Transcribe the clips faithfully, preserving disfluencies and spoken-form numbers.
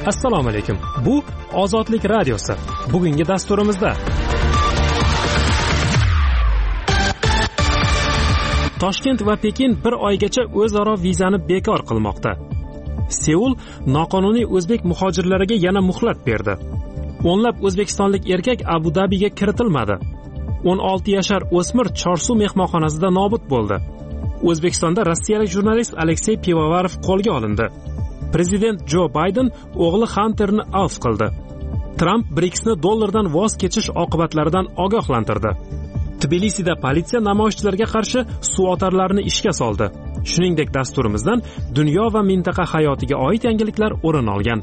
Assalomu alaykum. Bu Ozodlik radiosi. Bugungi dasturimizda Toshkent va Pekin bir oygacha o'zaro vizani bekor qilmoqda. Seul noqonuniy o'zbek muhojirlariga yana muhlat berdi. O'nlab o'zbekistonlik erkak Abu Dabiga kiritilmadi. o'n olti yashar o'smir Chorsu mehmonxonasida nobud bo'ldi. O'zbekistonda rossiyalik jurnalist Aleksey Pivovarov qo'lga olindi. Prezident Jo Bayden o'g'li Hunterni afv qildi. Tramp BRICSni dollardan voz kechish oqibatlaridan ogohlantirdi. Tbilisida politsiya namoyishchilarga qarshi suv otarlarini ishga soldi. Shuningdek, dasturimizdan dunyo va mintaqa hayotiga oid yangiliklar o'rin olgan.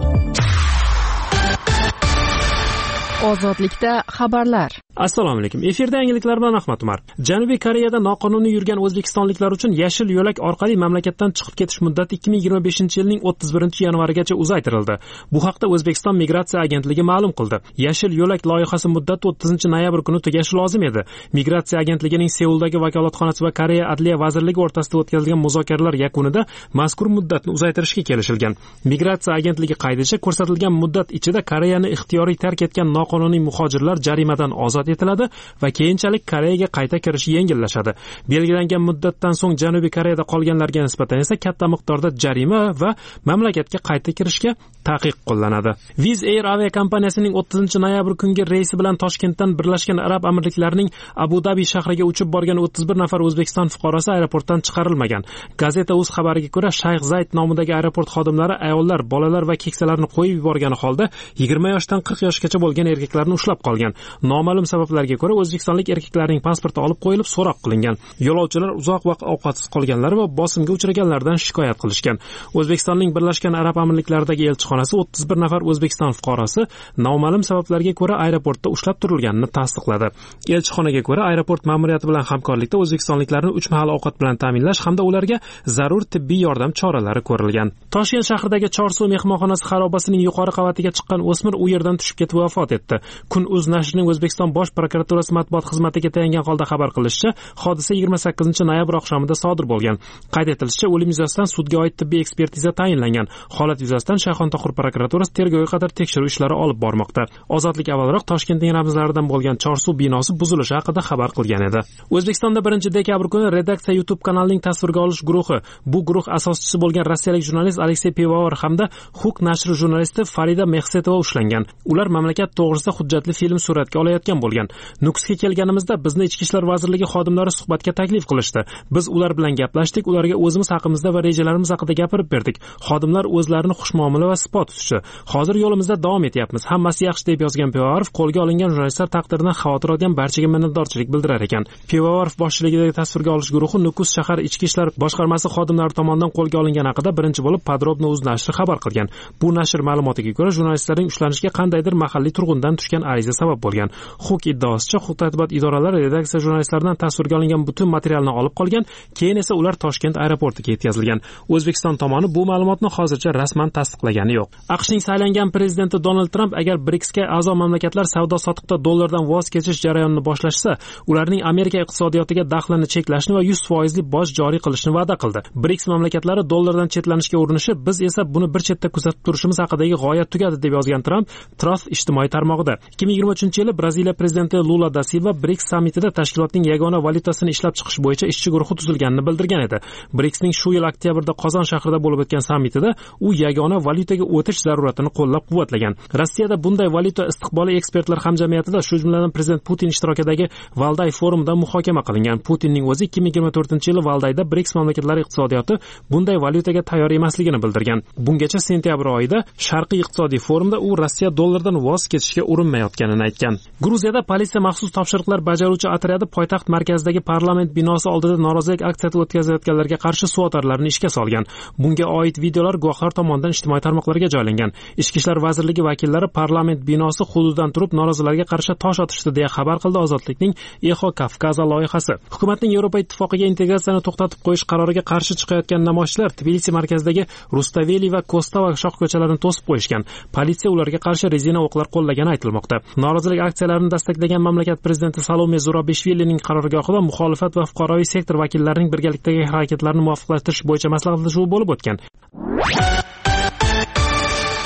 Ozodlikda xabarlar. Assalomu alaykum. Efirda yangiliklar bilan Ahmad Umar. Janubiy Koreyada noqonuniy yurgan o'zbekistonliklar uchun yashil yo'lak orqali mamlakatdan chiqib ketish muddati ikki ming yigirma beshinchi yilning o'ttiz birinchi yanvarigacha uzaytirildi. Bu haqda O'zbekiston migratsiya agentligi ma'lum qildi. Yashil yo'lak loyihasi muddati o'ttizinchi noyabr kuni tugashi lozim edi. Migratsiya agentligining Seuldagi vakolatxonasi va Koreya Adliya vazirligi o'rtasida o'tkazilgan muzokaralar yakunida mazkur muddatni uzaytirishga kelishilgan. Migratsiya agentligi qaydishicha, ko'rsatilgan muddat ichida Koreyani ixtiyoriy tark etgan noqonuniy muhojirlar jarimadan ozod etiladi va keyinchalik Koreyaga qayta kirishi yengillashadi. Belgilangan muddatdan so'ng Janubiy Koreyada qolganlarga nisbatan esa katta miqdorda jarima va mamlakatga qayta kirishga taqiq qo'llanadi. Wizz Air aviakompaniyasining o'ttizinchi noyabr kungi reysi bilan Toshkentdan Birlashgan Arab Amirliklarining Abu Dabi shahriga uchib borgan o'ttiz bir nafar O'zbekiston fuqarosi aeroportdan chiqarilmagan. Gazeta.uz xabariga ko'ra, Shayx Zayd nomidagi aeroport xodimlari ayollar, bolalar va keksalarni qo'yib yuborgani holda yigirma yoshdan qirq yoshgacha bo'lgan erkaklarni ushlab qolgan. Noma'lum sabablarga ko'ra o'zbekistonlik erkaklarning pasporti olib qo'yilib so'roq qilingan. Yo'lovchilar uzoq vaqt ovqatsiz qolganlari va bosimga uchraganlardan shikoyat qilishgan. O'zbekistonning Birlashgan Arab Amirliklaridagi elchixonasi o'ttiz bir nafar O'zbekiston fuqarosi noma'lum sabablarga ko'ra aeroportda ushlab turilganini tasdiqladi. Elchixonaga ko'ra, aeroport ma'muriyati bilan hamkorlikda o'zbekistonliklarni uch mahal ovqat bilan ta'minlash hamda ularga zarur tibbiy yordam choralari ko'rilgan. Toshkent shahridagi Chorsu mehmonxonasi xarobasining yuqori qavatiga chiqqan o'smir u yerdan tushib ketib vafot etdi. Kun.uz nashrining O'zbekiston bosh prokuraturasi matbuot xizmatiga tayangan holda xabar qilishicha, hodisa yigirma sakkizinchi noyabr oqshomida sodir bo'lgan. Qayd etilishicha, o'lim yuzasidan sudga oid tibbiy ekspertiza tayinlangan. Holat yuzasidan Shayxontohur prokuraturasi tergovga qadar tekshiruv ishlari olib bormoqda. Ozodlik avvalroq Toshkentning ramzlaridan bo'lgan Chorsu binosi buzilishi haqida xabar qilgan edi. O'zbekistonda birinchi dekabr kuni Redaksiya YouTube kanalining tasvirga olish guruhi, bu guruh asoschisi bo'lgan rossiyalik jurnalist Aleksey Pivovarov hamda Huk nashri jurnalisti Farida Mehsetova ushlangan. Ular mamlakat to'g'risida hujjatli film suratga olayotgan bo'lgan. Nukusga kelganimizda bizni Ichki ishlar vazirligi xodimlari suhbatga taklif qilishdi. Biz ular bilan gaplashdik, ularga o'zimiz haqimizda va rejalarimiz haqida gapirib berdik. Xodimlar o'zlarini xushmuomala va isbot tutishdi. Hozir yo'limizda davom etyapmiz. Hammasi yaxshi deb yozgan Pivovarov qo'lga olingan jurnalistlar taqdiridan xavotir olgan barchaga minnatdorchilik bildirar ekan. Pivovarov boshchiligidagi tasvirga olish guruhi Nukus shahar Ichki ishlar boshqarmasi xodimlari tomonidan qo'lga olingan haqida birinchi bo'lib Podrobno.uz nashri xabar qilgan. Bu nashr ma'lumotiga ko'ra, jurnalistlarning ushlanishiga qandaydir mahalliy turg'undan tushgan ariza sabab bo'lgan. Huk iddaosicha, huquq-tartibot idoralari redaksiya jurnalistlaridan tasvirga olingan butun materialni olib qolgan, keyin esa ular Toshkent aeroportiga yetkazilgan. O'zbekiston tomoni bu ma'lumotni hozircha rasman tasdiqlagani yo'q. AQShning saylangan prezidenti Donald Tramp agar BRICSga a'zo mamlakatlar savdo-sotiqda dollardan voz kechish jarayonini boshlashsa, ularning Amerika iqtisodiyotiga daxlini cheklashni va yuz foizli boj joriy qilishni va'da qildi. BRICS mamlakatlari dollardan chetlanishga urinishi, biz esa buni bir chetda kuzatib turishimiz haqidagi g'oya tugadi deb yozgan Tramp Truth ijtimoiy tarmog'ida. ikki ming yigirma uchinchi yili Braziliya prezidenti Lula da Silva BRICS sammitida tashkilotning yagona valyutasini ishlab chiqish bo'yicha ishchi guruhi tuzilganini bildirgan edi. BRICSning shu yil oktyabrda Qozon shahrida bo'lib o'tgan sammitida u yagona valyutaga o'tish zaruratini qo'llab-quvvatlagan. Rossiyada bunday valyuta istiqbolli ekspertlar hamjamiyatida, shu jumladan prezident Putin ishtirokidagi Valday forumida muhokama qilingan. Putinning o'zi ikki ming yigirma to'rtinchi yili Valdayda BRICS mamlakatlari iqtisodiyoti bunday valyutaga tayyor emasligini bildirgan. Bungacha sentyabr oyida Sharqiy iqtisodiy forumda u Rossiya dollardan voz kechishga urinmayotganini aytgan. Gruziyada politsiya maxsus topshiriqlar bajaruvchi otryadi poytaxt markazidagi parlament binosi oldida norozilik aksiyasi o'tkazayotganlarga qarshi suv otarlarini ishga solgan. Bunga oid videolar guvohlar tomonidan ijtimoiy tarmoqlarga joylangan. Ichki ishlar vazirligi vakillari parlament binosi hududidan turib norozilarga qarshi tosh otishdi deya xabar qildi Ozodlikning Echo Kafkaza loyihasi. Hukumatning Yevropa ittifoqiga integratsiyani to'xtatib qo'yish qaroriga qarshi chiqayotgan namoyishchilar Tbilisi markazidagi Rustaveli va Kostava shoh ko'chalarini to'sib qo'yishgan. Politsiya ularga qarshi rezina o'qlar qo'llagani aytilmoqda. Norozilik aksiyalarini dastaklagan mamlakat prezidenti Salome Zurabishvilining qarorgohida muxolifat va fuqaroviy sektor vakillarining birgalikdagi harakatlarini muvofiqlashtirish bo'yicha maslahatlashuv bo'lib o'tgan.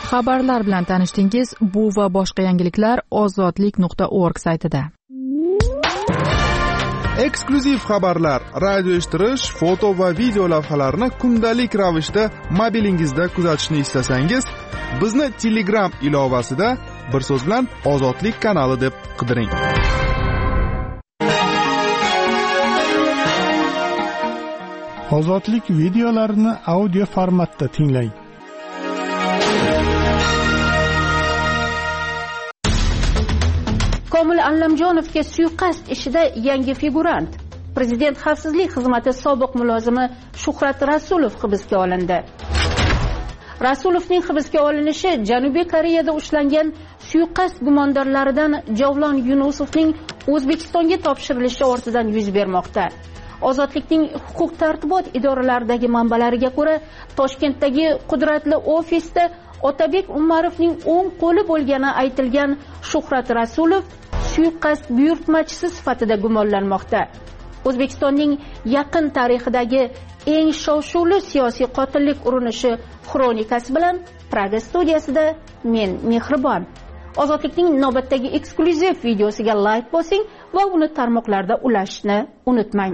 Xabarlar bilan tanishdingiz. Bu va boshqa yangiliklar ozodlik nuqta org saytida. Eksklyuziv xabarlar, radio eshittirish, foto va video lavhalarni kundalik ravishda mobilingizda kuzatishni istasangiz, bizni Telegram ilovasida bir so'z bilan Ozodlik kanali deb qidiring. Ozodlik videolarini audio formatda tinglang. Komil Allamjonovga suiqasd ishida yangi figurant. Prezident xavfsizlik xizmati sobiq mulozimi Shuhrat Rasulov hibsga olindi. Rasulovning hibsga olinishi Janubiy Koreyada ushlangan suiqasd gumondorlaridan Javlon Yunusovning O'zbekistonga topshirilishi ortidan yuz bermoqda. Ozodlikning huquq tartibot idoralaridagi manbalariga ko'ra, Toshkentdagi qudratli ofisda Otabek Umarovning o'ng qo'li bo'lgani aytilgan Shuhrat Rasulov suiqasd buyurtmachisi sifatida gumonlanmoqda. O'zbekistonning yaqin tarixidagi eng shov-shuvli siyosiy qotillik urinishi xronikasi bilan Praga studiyasida men Mehribon. Ozodlikning navbatdagi eksklyuziv videosiga like bosing va uni tarmoqlarda ulashishni unutmang.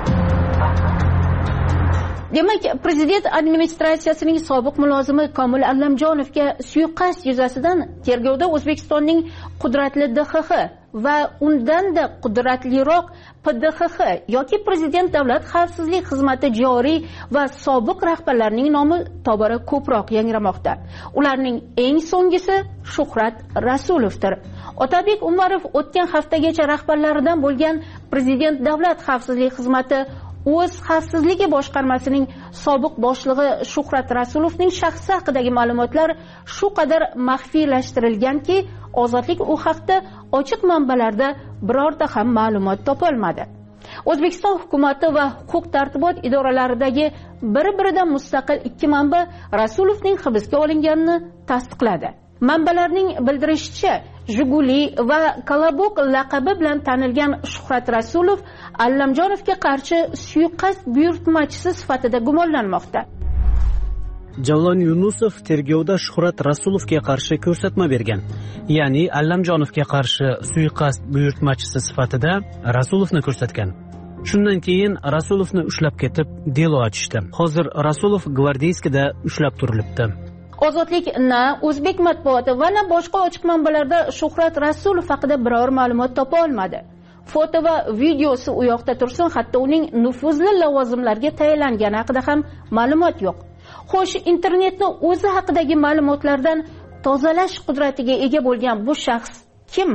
Demak, prezident administratsiyasining sobiq mulozimi Komil Allamjonovga suiqasd yuzasidan tergovda O'zbekistonning qudratli D X X va undan-da qudratliroq P D X X yoki Prezident davlat xavfsizlik xizmati joriy va sobiq rahbarlarining nomi tobora ko'proq yangramoqda. Ularning eng so'nggisi Shuhrat Rasulovdir. Otabek Umarov o'tgan haftagacha rahbarlaridan bo'lgan Prezident davlat xavfsizlik xizmati o'z xavfsizligi boshqarmasining sobiq boshlig'i Shuhrat Rasulovning shaxsi haqidagi ma'lumotlar shu qadar maxfiylashtirilganki, Ozodlik u haqda ochiq manbalarda birorta ham ma'lumot topolmadi. O'zbekiston hukumati va huquq tartibot idoralaridagi bir-biridan mustaqil ikki manba Rasulovning hibsga olinganini tasdiqladi. Manbalarning bildirishicha, Jiguli va Kolobok laqabi bilan tanilgan Shuhrat Rasulov Allamjonovga qarshi suiqasd buyurtmachisi sifatida gumonlanmoqda. Javlon Yunusov tergovda Shuhrat Rasulovga qarshi ko'rsatma bergan. Ya'ni Allamjonovga qarshi suiqasd buyurtmachisi sifatida Rasulovni ko'rsatgan. Shundan keyin Rasulovni ushlab ketib, delo ochishdi. Hozir Rasulov Gvardeyskida ushlab turilibdi. Ozodlik na o'zbek matbuoti va na boshqa ochiq manbalarda Shuhrat Rasulov haqida biror ma'lumot topa olmadi. Foto va videosi u yoqda tursin, hatto uning nufuzli lavozimlarga tayinlangani haqida ham ma'lumot yo'q. Xo'sh, internetni o'zi haqidagi ma'lumotlardan tozalash qudratiga ega bo'lgan bu shaxs kim?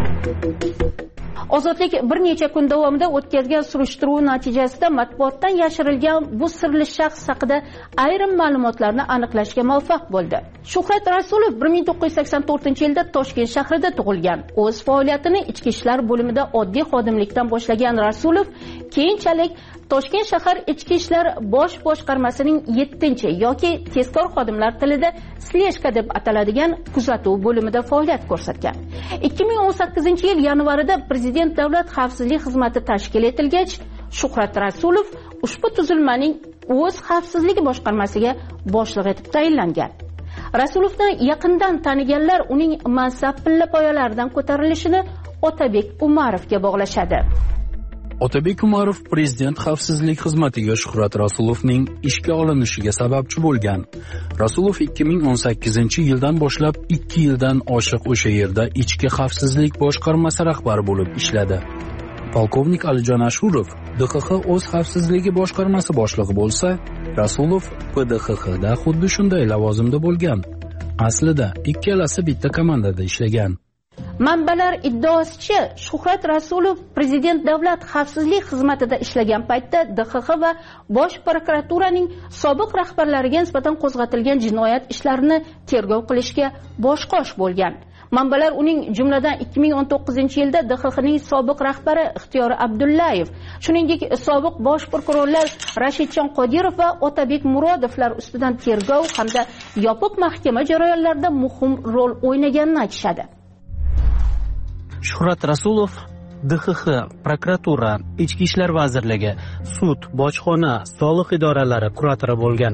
Ozodlik bir necha kun davomida o'tkazgan surishtiruv natijasida matbuotdan yashirilgan bu sirli shaxs haqida ayrim ma'lumotlarni aniqlashga muvaffaq bo'ldi. Shuhrat Rasulov bir ming to'qqiz yuz sakson to'rtinchi yilda Toshkent shahrida tug'ilgan. O'z faoliyatini ichki ishlar bo'limida oddiy xodimlikdan boshlagan Rasulov keyinchalik Toshkent shahar ichki ishlar bosh boshqarmasining yettinchi yoki tezkor xodimlar tilida sleshka deb ataladigan kuzatuv bo'limida faoliyat ko'rsatgan. ikki ming o'n sakkizinchi yil yanvarida Prezident davlat xavfsizlik xizmati tashkil etilgach, Shuhrat Rasulov ushbu tuzilmaning o'z xavfsizlik boshqarmasiga boshliq etib tayinlangan. Rasulovni yaqindan taniganlar uning mansab pillapoyalaridan ko'tarilishini Otabek Umarovga bog'lashadi. Otabek Umarov Prezident xavfsizlik xizmatiga Shuhrat Rasulovning ishga olinishiga sababchi bo'lgan. Rasulov ikki ming o'n sakkizinchi yildan boshlab ikki yildan oshiq o'sha yerda ichki xavfsizlik boshqarmasi rahbari bo'lib ishladi. Polkovnik Alijon Ashurov D X X o'z xavfsizligi boshqarmasi boshlig'i bo'lsa, Rasulov P D X X da xuddi shunday lavozimda bo'lgan. Aslida ikkalasi bitta komandada ishlagan. Manbalar iddaosicha, Shuhrat Rasulov Prezident davlat xavfsizlik xizmatida ishlagan paytda D X X va Bosh prokuraturaning sobiq rahbarlariga nisbatan qo'zg'atilgan jinoyat ishlarini tergov qilishga bosh-qosh bo'lgan. Manbalar uning jumladan ikki ming o'n to'qqizinchi yilda D X Xning sobiq rahbari Ixtiyor Abdullayev, shuningdek sobiq bosh prokurorlar Rashidjon Qodirov va Otabek Murodovlar ustidan tergov hamda yopiq mahkama jarayonlarida muhim rol o'ynaganini aytishadi. Shuhrat Rasulov D X X, prokuratura, Ichki ishlar vazirligi, sud, bojxona, soliq idoralari kuratori bo'lgan.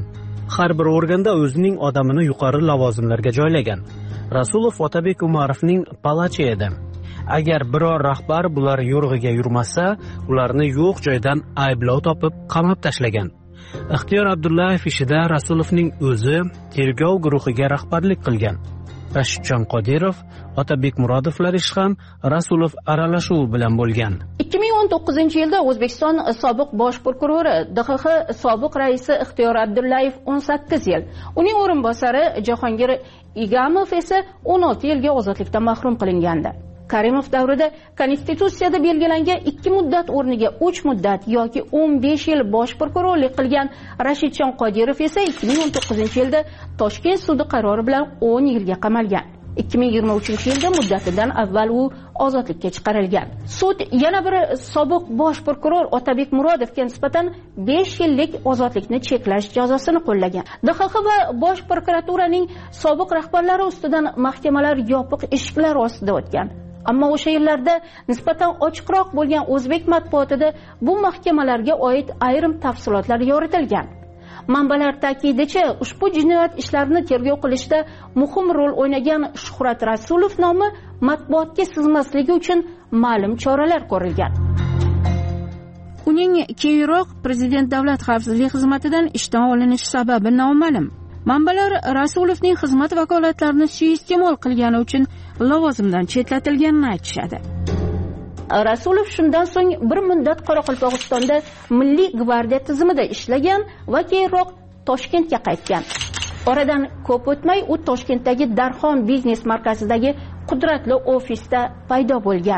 har bir organda o'zining odamini yuqori lavozimlarga joylagan. Rasulov Otabek Umarovning palachi edi. Agar biror rahbar bular yo'rg'iga yurmasa, ularni yo'q joydan ayblov topib qamab tashlagan. Ixtiyor Abdullayev ishida Rasulovning o'zi tergov guruhiga rahbarlik qilgan. Rashidjon Qodirov, Otabek Murodovlar ish ham Rasulov aralashuv bilan bo'lgan. ikki ming o'n to'qqizinchi yilda O'zbekiston sobiq bosh prokurori D X X sobiq raisi Ixtiyor Abdullayev o'n sakkiz yil, uning o'rinbosari Jahongir Igamov esa o'n olti yilga ozodlikdan mahrum qilingandi. Karimov davrida Konstitutsiyada belgilangan ikki muddat o'rniga uch muddat yoki o'n besh yil bosh prokurorlik qilgan Rashidjon Qodirov esa ikki ming o'n to'qqizinchi yilda Toshkent sudi qarori bilan o'n yilga qamalgan. ikki ming yigirma uchinchi yilda muddatidan avval u ozodlikka chiqarilgan. Sud yana bir sobiq bosh prokuror Otabek Murodovga nisbatan besh yillik ozodlikni cheklash jazosini qo'llagan. D X X va bosh prokuraturaning sobiq rahbarlari ustidan mahkamalar yopiq eshiklar ostida o'tgan. Ammo o'sha yillarda nisbatan ochiqroq bo'lgan o'zbek matbuotida bu mahkamalarga oid ayrim tafsilotlar yoritilgan. Manbalar ta'kidicha, ushbu jinoyat ishlarini tergov qilishda muhim rol o'ynagan Shuhrat Rasulov nomi matbuotga sizmasligi uchun ma'lum choralar ko'rilgan. Uning keyinroq Prezident Davlat xavfsizlik xizmatidan ishdan olinishi sababi noma'lum. Manbalar Rasulovning xizmat vakolatlarini suiiste'mol qilgani uchun lavozimdan chetlatilganini aytishadi. Rasulov shundan so'ng bir muddat Qoraqalpog'istonda Milliy gvardiya tizimida ishlagan va keyinroq Toshkentga qaytgan. Oradan ko'p o'tmay u Toshkentdagi Darxon biznes markazidagi qudratli ofisda paydo bo'lgan.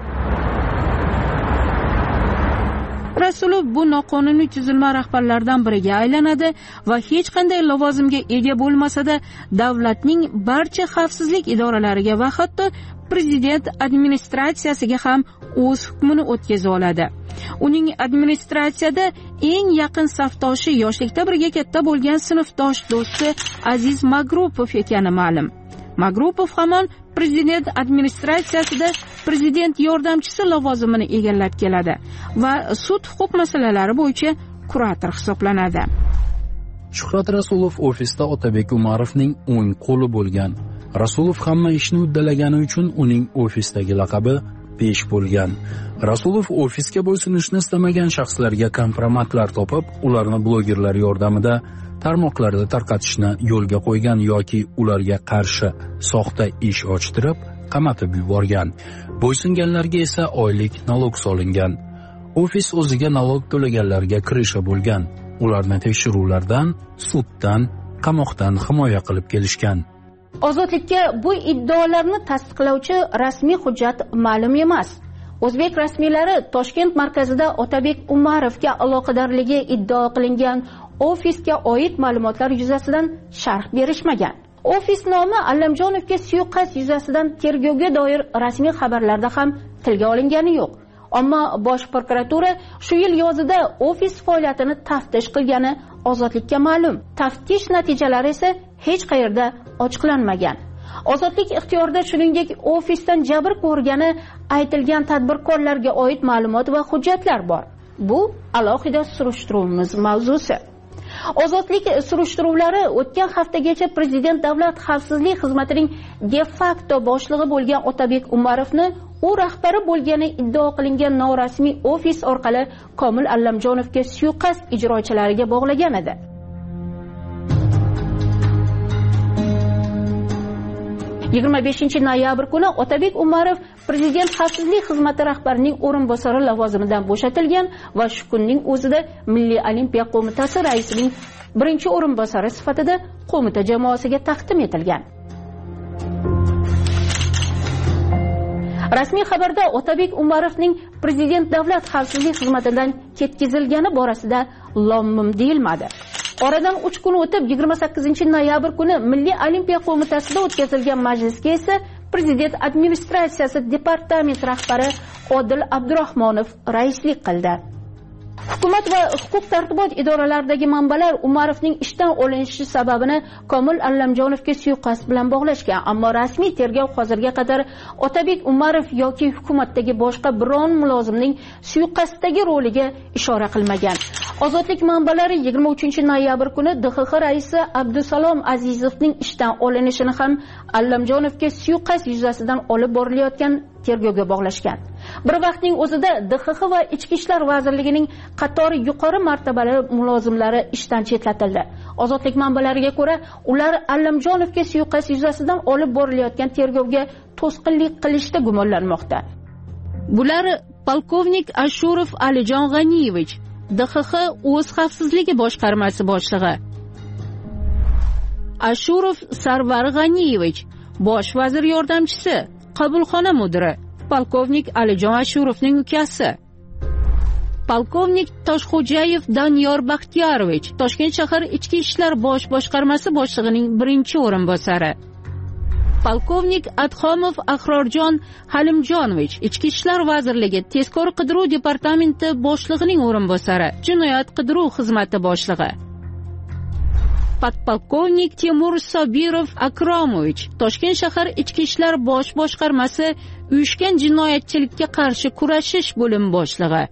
Rasulov bu noqonuniy tuzilma rahbarlaridan biriga aylanadi va hech qanday lavozimga ega bo'lmasa-da, davlatning barcha xavfsizlik idoralariga va hatto prezident administratsiyasiga ham o'z hukmini o'tkaza oladi. Uning administratsiyada eng yaqin safdoshi yoshlikda birga katta bo'lgan sinfdosh do'sti Aziz Magrupov ekani ma'lum. Magrupov hamon prezident administratsiyasida prezident yordamchisi lavozimini egallab keladi va sud huquq masalalari bo'yicha kurator hisoblanadi. Shuhrat Rasulov ofisda Otabek Umarovning o'ng qo'li bo'lgan. Rasulov hamma ishni uddalagani uchun uning ofisdagi laqabi Pesh bo'lgan. Rasulov ofisga bo'ysunishni istamagan shaxslarga kompromatlar topib, ularni blogerlar yordamida tarmoqlarda tarqatishni yo'lga qo'ygan yoki ularga qarshi soxta ish ochtirib, qamatib yuborgan. Bo'ysunganlarga esa oylik nalog solingan. Ofis o'ziga nalog to'laganlarga kirishi bo'lgan. Ularni tekshiruvlardan, suddan, qamoqdan himoya qilib kelishgan. Ozodlikka bu iddaolarni tasdiqlovchi rasmiy hujjat ma'lum emas. O'zbek rasmiylari Toshkent markazida Otabek Umarovga aloqadorligi iddao qilingan ofisga oid ma'lumotlar yuzasidan sharh berishmagan. Ofis nomi Allamjonovga suiqasd yuzasidan tergovga doir rasmiy xabarlarda ham tilga olingani yo'q. Ammo bosh prokuratura shu yil yozida ofis faoliyatini taftish qilgani Ozodlikka ma'lum. Taftish natijalari esa hech qayerda ochiqlanmagan. Ozodlik ixtiyorida shuningdek ofisdan jabr ko'rgani aytilgan tadbirkorlarga oid ma'lumot va hujjatlar bor. Bu alohida surishtiruvimiz mavzusi. Ozodlik surishtiruvlari o'tgan haftagacha Prezident Davlat xavfsizlik xizmatining de facto boshlig'i bo'lgan Otabek Umarovni u rahbari bo'lgani iddao qilingan norasmiy ofis orqali Komil Allamjonovga suiqasd ijrochilariga bog'lagan edi. yigirma beshinchi noyabr kuni Otabek Umarov Prezident xavfsizlik xizmati rahbarining o'rinbosari lavozimidan bo'shatilgan va shu kunning o'zida Milliy olimpiya qo'mitasi raisining birinchi o'rinbosari sifatida qo'mita jamoasiga taqdim etilgan. Rasmiy xabarda Otabek Umarovning Prezident Davlat xavfsizlik xizmatidan ketkazilgani borasida lom-mim deyilmadi. Oradan uch kun o'tib yigirma sakkizinchi noyabr kuni Milliy olimpiya qo'mitasida o'tkazilgan majlisga esa Prezident administratsiyasi departament rahbari Odil Abdurahmonov raislik qildi. Hukumat va huquq tartibot idoralaridagi manbalar Umarovning ishdan olinishi sababini Komil Allamjonovga suiqasd bilan bog'lashgan, ammo rasmiy tergov hozirga qadar Otabek Umarov yoki hukumatdagi boshqa biron mulozimning suiqasddagi roliga ishora qilmagan. Ozodlik manbalari yigirma uchinchi noyabr kuni D X X raisi Abdusalom Azizovning ishdan olinishini ham Allamjonovga suiqasd yuzasidan olib borilayotgan tergovga bog'lashgan. Bir vaqtning o'zida D X X va Ichki ishlar vazirligining qatori yuqori martabali mulozimlari ishdan chetlatildi. Ozodlik manbalariga ko'ra, ular Allamjonovga suiqasd yuzasidan olib borilayotgan tergovga to'sqinlik qilishda gumonlanmoqda. Bular polkovnik Ashurov Alijon G'aniyevich, D X X o'z xavfsizligi boshqarmasi boshlig'i, Ashurov Sarvar G'aniyevich, bosh vazir yordamchisi, qabulxona mudiri, polkovnik Alijon Ashurovning ukasi, polkovnik Toshxo'jayev Doniyor Baxtiyorovich, Toshkent shahar ichki ishlar bosh boshqarmasi boshlig'ining birinchi o'rinbosari, polkovnik Adxomov Ahrorjon Halimjonovich, Ichki ishlar vazirligi tezkor qidiruv departamenti boshlig'ining o'rinbosari, jinoyat qidiruv xizmati boshlig'i, podpolkovnik Timur Sobirov Akromovich, Toshkent shahar ichki ishlar bosh boshqarmasi uyushgan jinoyatchilikka qarshi kurashish bo'lim boshlig'i.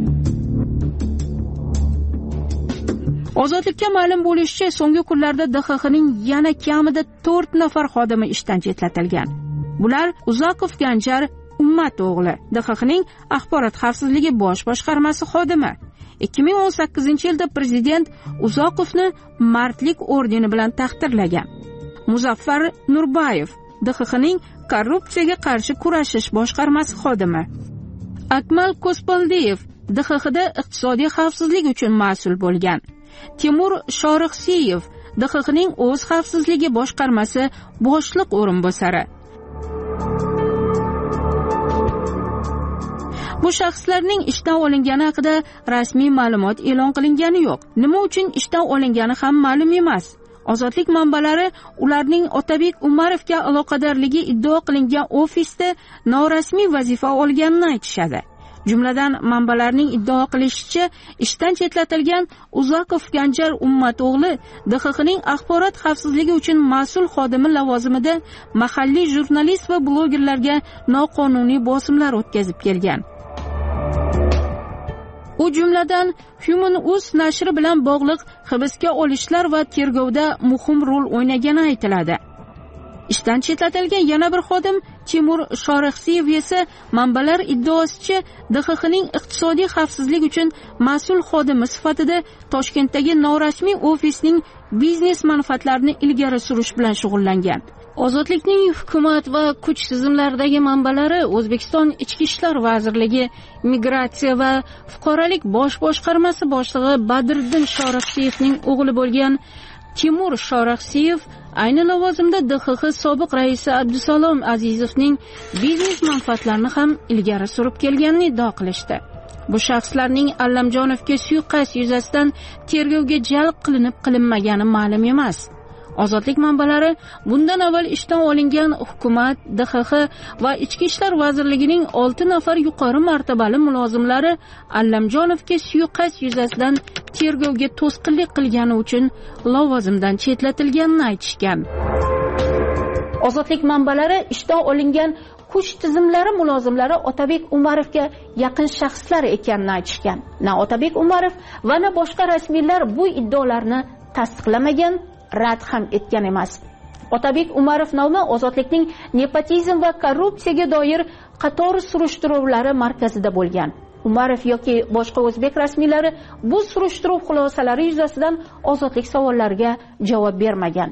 Ozodlikka ma'lum bo'lishicha, so'nggi kunlarda D X X'ning yana kamida to'rt nafar xodimi ishdan chetlatilgan. Bular Uzoqov Ganjar Ummat o'g'li, D X X'ning axborot xavfsizligi bosh boshqarmasi xodimi. ikki ming o'n sakkizinchi yilda prezident Uzoqovni Mardlik ordeni bilan taqdirlagan. Muzaffar Nurbayev, D X X'ning korrupsiyaga qarshi kurashish boshqarmasi xodimi. Akmal Kospaldeyev D X X'da iqtisodiy xavfsizlik uchun mas'ul bo'lgan. Timur Shorixsiyev, D X X'ning o'z xavfsizligi boshqarmasi boshliq o'rinbosari. Bu shaxslarning ishdan olingani haqida rasmiy ma'lumot e'lon qilingani yo'q. Nima uchun ishdan olingani ham ma'lum emas. Ozodlik manbalari ularning Otabek Umarovga aloqadorligi iddio qilingan ofisda norasmiy vazifa olganini aytishadi. Jumladan, manbalarning iddio qilishicha, ishdan chetlatilgan Uzoqov Ganjar Ummat o'g'li D X X'ning axborot xavfsizligi uchun mas'ul xodimi lavozimida mahalliy jurnalist va blogerlarga noqonuniy bosimlar o'tkazib kelgan. U jumladan Human.uz nashri bilan bog'liq hibsga olishlar va tergovda muhim rol o'ynagani aytiladi. Ishdan chetlatilgan yana bir xodim Timur Shorixsiyev esa manbalar iddaosicha D X X'ning iqtisodiy xavfsizlik uchun mas'ul xodimi sifatida Toshkentdagi norasmiy ofisning biznes manfaatlarini ilgari surish bilan shug'ullangan. Ozodlikning hukumat va kuch tizimlaridagi manbalari O'zbekiston Ichki ishlar vazirligi migratsiya va fuqarolik bosh boshqarmasi boshlig'i Badriddin Shorixsiyevning o'g'li bo'lgan Timur Shorixsiyev ayni lavozimda D X X sobiq raisi Abdusalom Azizovning biznes manfaatlarini ham ilgari surib kelganini iddio qilishdi. Bu shaxslarning Allamjonovga suiqasd yuzasidan tergovga jalb qilinib qilinmagani ma'lum emas. Ozodlik manbalari bundan avval ishdan olingan hukumat, D X X va Ichki ishlar vazirligining olti nafar yuqori martabali mulozimlari Allamjonovga suiqasd yuzasidan tergovga to'sqinlik qilgani uchun lavozimdan chetlatilganini aytishgan. Ozodlik manbalari ishdan olingan kuch tizimlari mulozimlari Otabek Umarovga yaqin shaxslar ekanini aytishgan. Na Otabek Umarov va na boshqa rasmiylar bu iddaolarni tasdiqlamagan, rad ham etgan emas. Otabek Umarov nomi Ozodlikning nepotizm va korrupsiyaga doir qator surishtiruvlari markazida bo'lgan. Umarov yoki boshqa o'zbek rasmiylari bu surishtiruv xulosalari yuzasidan Ozodlik savollariga javob bermagan.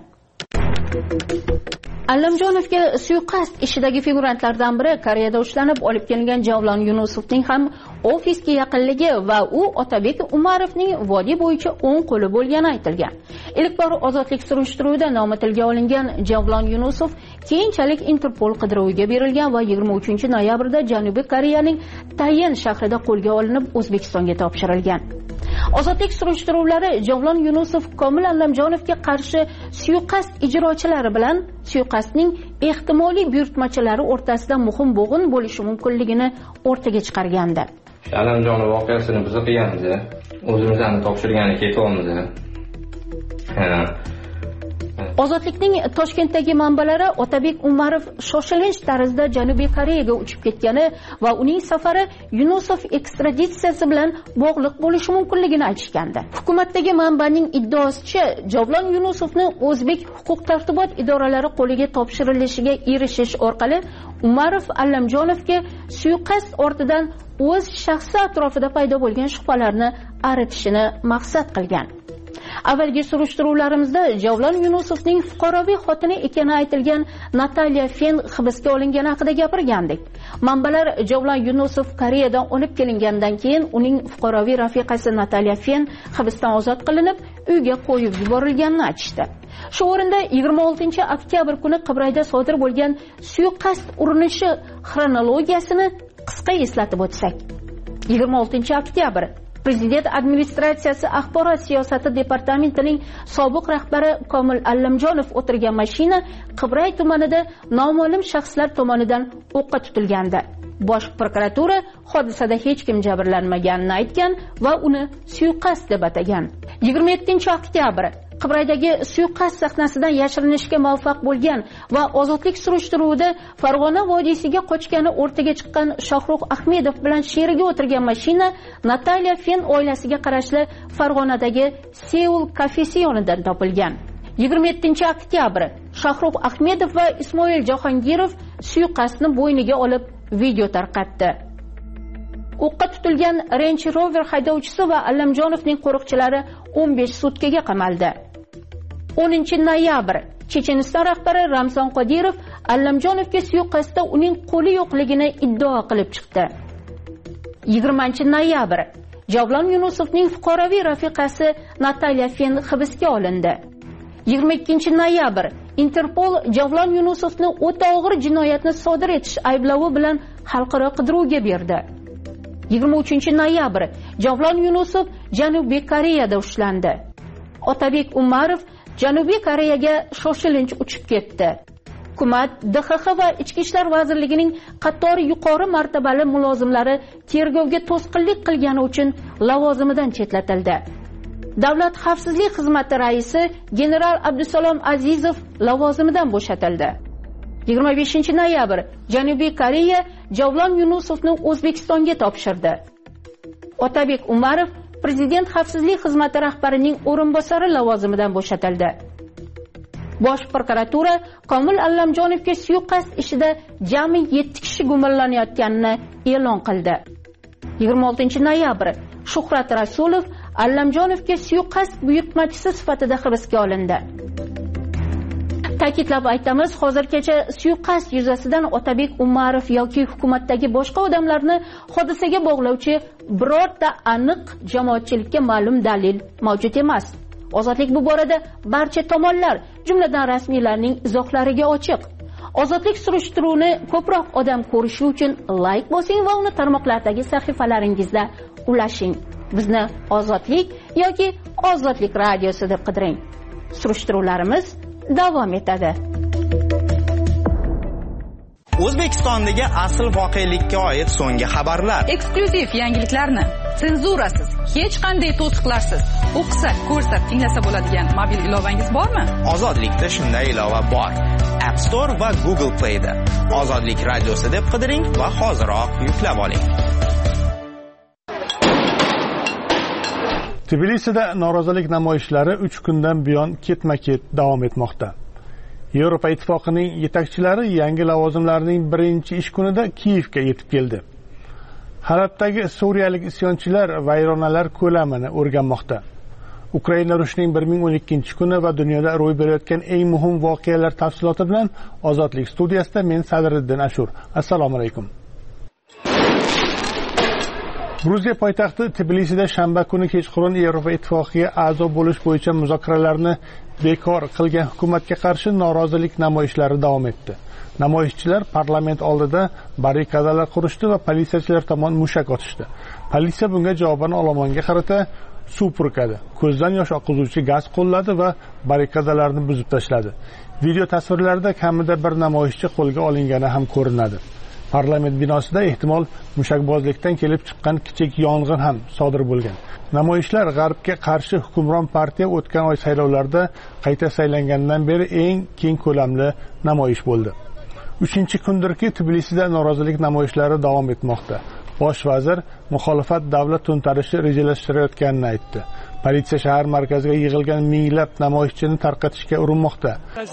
Allamjonovga suiqasd ishidagi figurantlardan biri Koreyada ushlanib olib kelingan Javlon Yunusovning ham ofisga yaqinligi va u Otabek Umarovning vodiy bo'yicha o'ng qo'li bo'lgani aytilgan. Ilk bor ozodlik surishtiruvida nomi tilga olingan Javlon Yunusov keyinchalik Interpol qidiruviga berilgan va yigirma uchinchi noyabrda Janubiy Koreyaning Tayen shahrida qo'lga olinib O'zbekistonga topshirilgan. Ozodlik surishtiruvlari Javlon Yunusov Komil Allamjonovga qarshi suiqasd ijrochilari bilan suiqasdning ehtimoliy buyurtmachilari o'rtasida muhim bo'g'in bo'lishi mumkinligini o'rtaga chiqargandi. Allamjonov voqeasini biz qilganmiz. O'zimizni topshirgani ketyapmiz. Ozodlikning Toshkentdagi manbalari Otabek Umarov shoshilinch tarzda Janubiy Koreyaga uchib ketgani va uning safari Yunusov ekstraditsiyasi bilan bog'liq bo'lishi mumkinligini aytishgandi. Hukumatdagi manbaning iddaosicha, Javlon Yunusovni o'zbek huquq-tartibot idoralari qo'liga topshirilishiga erishish orqali Umarov Allamjonovga suiqasd ortidan o'z shaxsi atrofida paydo bo'lgan shubhalarni aritishini maqsad qilgan. Avvalgi surishtiruvlarimizda Javlon Yunusovning fuqaroviy xotini ekani aytilgan Natalya Fen hibsga olingani haqida gapirgandik. Manbalar Javlon Yunusov Koreyadan olib kelingandan keyin uning fuqaroviy rafiqasi Natalya Fen hibsdan ozod qilinib, uyga qo'yib yuborilganini aytishdi. Shu o'rinda yigirma oltinchi oktyabr kuni Qibrayda sodir bo'lgan suiqasd urinishi xronologiyasini qisqa eslatib o'tsak. yigirma oltinchi oktyabr Prezident administratsiyasi axborot siyosati departamentining sobiq rahbari Komil Allamjonov o'tirgan mashina Qibray tumanida noma'lum shaxslar tomonidan o'qqa tutilgandi. Bosh prokuratura hodisada hech kim jabrlanmaganini aytgan va uni suiqasd deb atagan. yigirma yettinchi oktyabr Qibraydagi suiqasd sahnasidan yashirinishga muvaffaq bo'lgan va ozodlik surishtiruvida Farg'ona vodiysiga qochgani o'rtaga chiqqan Shohrux Ahmedov bilan sherigi o'tirgan mashina Natalya Fen oilasiga qarashli Farg'onadagi Seul kafesi yonidan topilgan. yigirma yettinchi oktyabr Shohrux Ahmedov va Ismoil Jahongirov suiqasdni bo'yniga olib video tarqatdi. O'qqa tutilgan Range Rover haydovchisi va Allamjonovning qo'riqchilari o'n besh sutkaga qamaldi. o'ninchi noyabr Checheniston rahbari Ramzan Qodirov Allamjonovga suiqasdda uning qo'li yo'qligini iddao qilib chiqdi. yigirmanchi noyabr Javlon Yunusovning fuqaroviy rafiqasi Natalya Fen hibsga olindi. yigirma ikkinchi noyabr Interpol Javlon Yunusovni o'ta og'ir jinoyatni sodir etish ayblovi bilan xalqaro qidiruvga berdi. yigirma uchinchi noyabr Javlon Yunusov Janubiy Koreyada ushlandi. Otabek Umarov Janubiy Koreyaga shoshilinch uchib ketdi. Hukumat, D X X va Ichki ishlar vazirligining qatori yuqori martabali mulozimlari tergovga to'sqinlik qilgani uchun lavozimidan chetlatildi. Davlat xavfsizlik xizmati raisi general Abdusalom Azizov lavozimidan bo'shatildi. yigirma beshinchi noyabr Janubiy Koreya Javlon Yunusovni O'zbekistonga topshirdi. Otabek Umarov Prezident xavfsizlik xizmati rahbarining o'rinbosari lavozimidan bo'shatildi. Bosh prokuratura Komil Allamjonovga suiqasd ishida jami yetti kishi gumonlanayotganini e'lon qildi. yigirma oltinchi noyabr Shuhrat Rasulov Allamjonovga suiqasd buyurtmachisi sifatida hibsga olindi. Ta'kidlab aytamiz, hozirgacha suiqasd yuzasidan Otabek Umarov yoki hukumatdagi boshqa odamlarni hodisaga bog'lovchi birorta aniq jamoatchilikka ma'lum dalil mavjud emas. Ozodlik bu borada barcha tomonlar, jumladan rasmiylarning izohlariga ochiq. Ozodlik surishtiruvini ko'proq odam ko'rishi uchun like bosing va uni tarmoqlardagi sahifalaringizda ulashing. Bizni Ozodlik yoki Ozodlik radiosi deb qidiring. Surishtiruvlarimiz davom etadi. O'zbekistondagi asl voqelikka oid so'nggi xabarlar, eksklyuziv yangiliklarni senzurasiz, hech qanday to'siqlarsiz o'qisa, ko'rsa, tinglasa bo'ladigan mobil ilovangiz bormi? Ozodlikda shunday ilova bor. App Store va Google Play da Ozodlik radiosi deb qidiring va hoziroq yuklab oling. Tbilisida norozilik namoyishlari uch kundan buyon ketma-ket davom etmoqda. Yevropa ittifoqining yetakchilari yangi lavozimlarining birinchi ish kunida Kiyevga yetib keldi. Halabdagi suriyalik isyonchilar vayronalar ko'lamini o'rganmoqda. Ukraina urushining bir ming o'n ikkinchi kuni va dunyoda ro'y berayotgan eng muhim voqealar tafsiloti bilan Ozodlik studiyasida men Sadriddin Ashur. Assalomu alaykum. Gruziya poytaxti Tbilisida shanba kuni kechqurun Yevropa ittifoqiga a'zo bo'lish bo'yicha muzokaralarni bekor qilgan hukumatga qarshi norozilik namoyishlari davom etdi. Namoyishchilar parlament oldida barrikadalar qurishdi va politsiyachilar tomon mushak otishdi. Politsiya bunga javoban olomonga qarata suv purkadi, ko'zdan yosh oqizuvchi gaz qo'lladi va barrikadalarni buzib tashladi. Video tasvirlarda kamida bir namoyishchi qo'lga olingani ham ko'rinadi. Parlament binosida ehtimol mushakbozlikdan kelib chiqqan kichik yong'in ham sodir bo'lgan. Namoyishlar G'arbga qarshi hukmron partiya o'tgan oy saylovlarida qayta saylangandan beri eng keng ko'lamli namoyish bo'ldi. uchinchi kundirki Tbilisida norozilik namoyishlari davom etmoqda. Bosh vazir muxolifat davlat to'ntarishi rejalashtirayotganini aytdi. Politsiya shahar markaziga yig'ilgan minglab namoyishchini tarqatishga urinmoqda.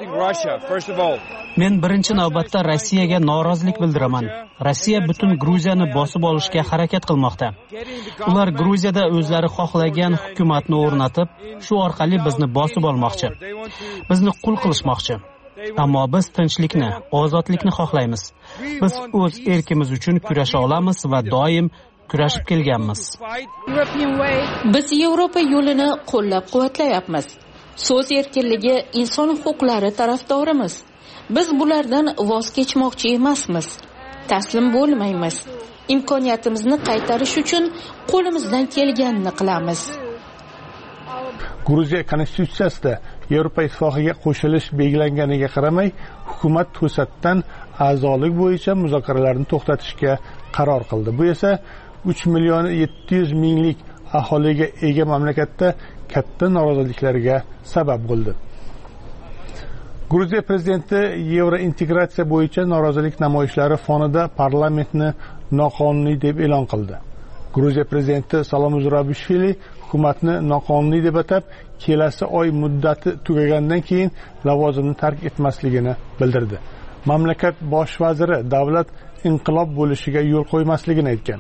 Men birinchi navbatda Rossiyaga norozilik bildiraman. Rossiya butun Gruziyani bosib olishga harakat qilmoqda. Ular Gruziyada o'zlari xohlagan hukumatni o'rnatib, shu orqali bizni bosib olmoqchi. Bizni qul qilishmoqchi. Ammo biz tinchlikni, ozodlikni xohlaymiz. Biz o'z erkimiz uchun kurasha olamiz va doim kurashib kelganmiz. Biz Yevropa yo'lini qo'llab-quvvatlayapmiz. So'z erkinligi, inson huquqlari tarafdorimiz. Biz bulardan voz kechmoqchi emasmiz. Taslim bo'lmaymiz. Imkoniyatimizni qaytarish uchun qo'limizdan kelganini qilamiz. Gruziya konstitutsiyasida Yevropa ittifoqiga qo'shilish belgilanganiga qaramay, hukumat to'satdan a'zolik bo'yicha muzokaralarni to'xtatishga qaror qildi. Bu esa uch million yetti yuz minglik aholiga ega mamlakatda katta noroziliklarga sabab bo'ldi. Gruziya prezidenti yevrointegratsiya bo'yicha norozilik namoyishlari fonida parlamentni noqonuniy deb e'lon qildi. Gruziya prezidenti Salom Zurabishvili hukumatni noqonuniy deb atab, kelasi oy muddati tugagandan keyin lavozimni tark etmasligini bildirdi. Mamlakat bosh vaziri davlat inqilob bo'lishiga yo'l qo'ymasligini aytgan.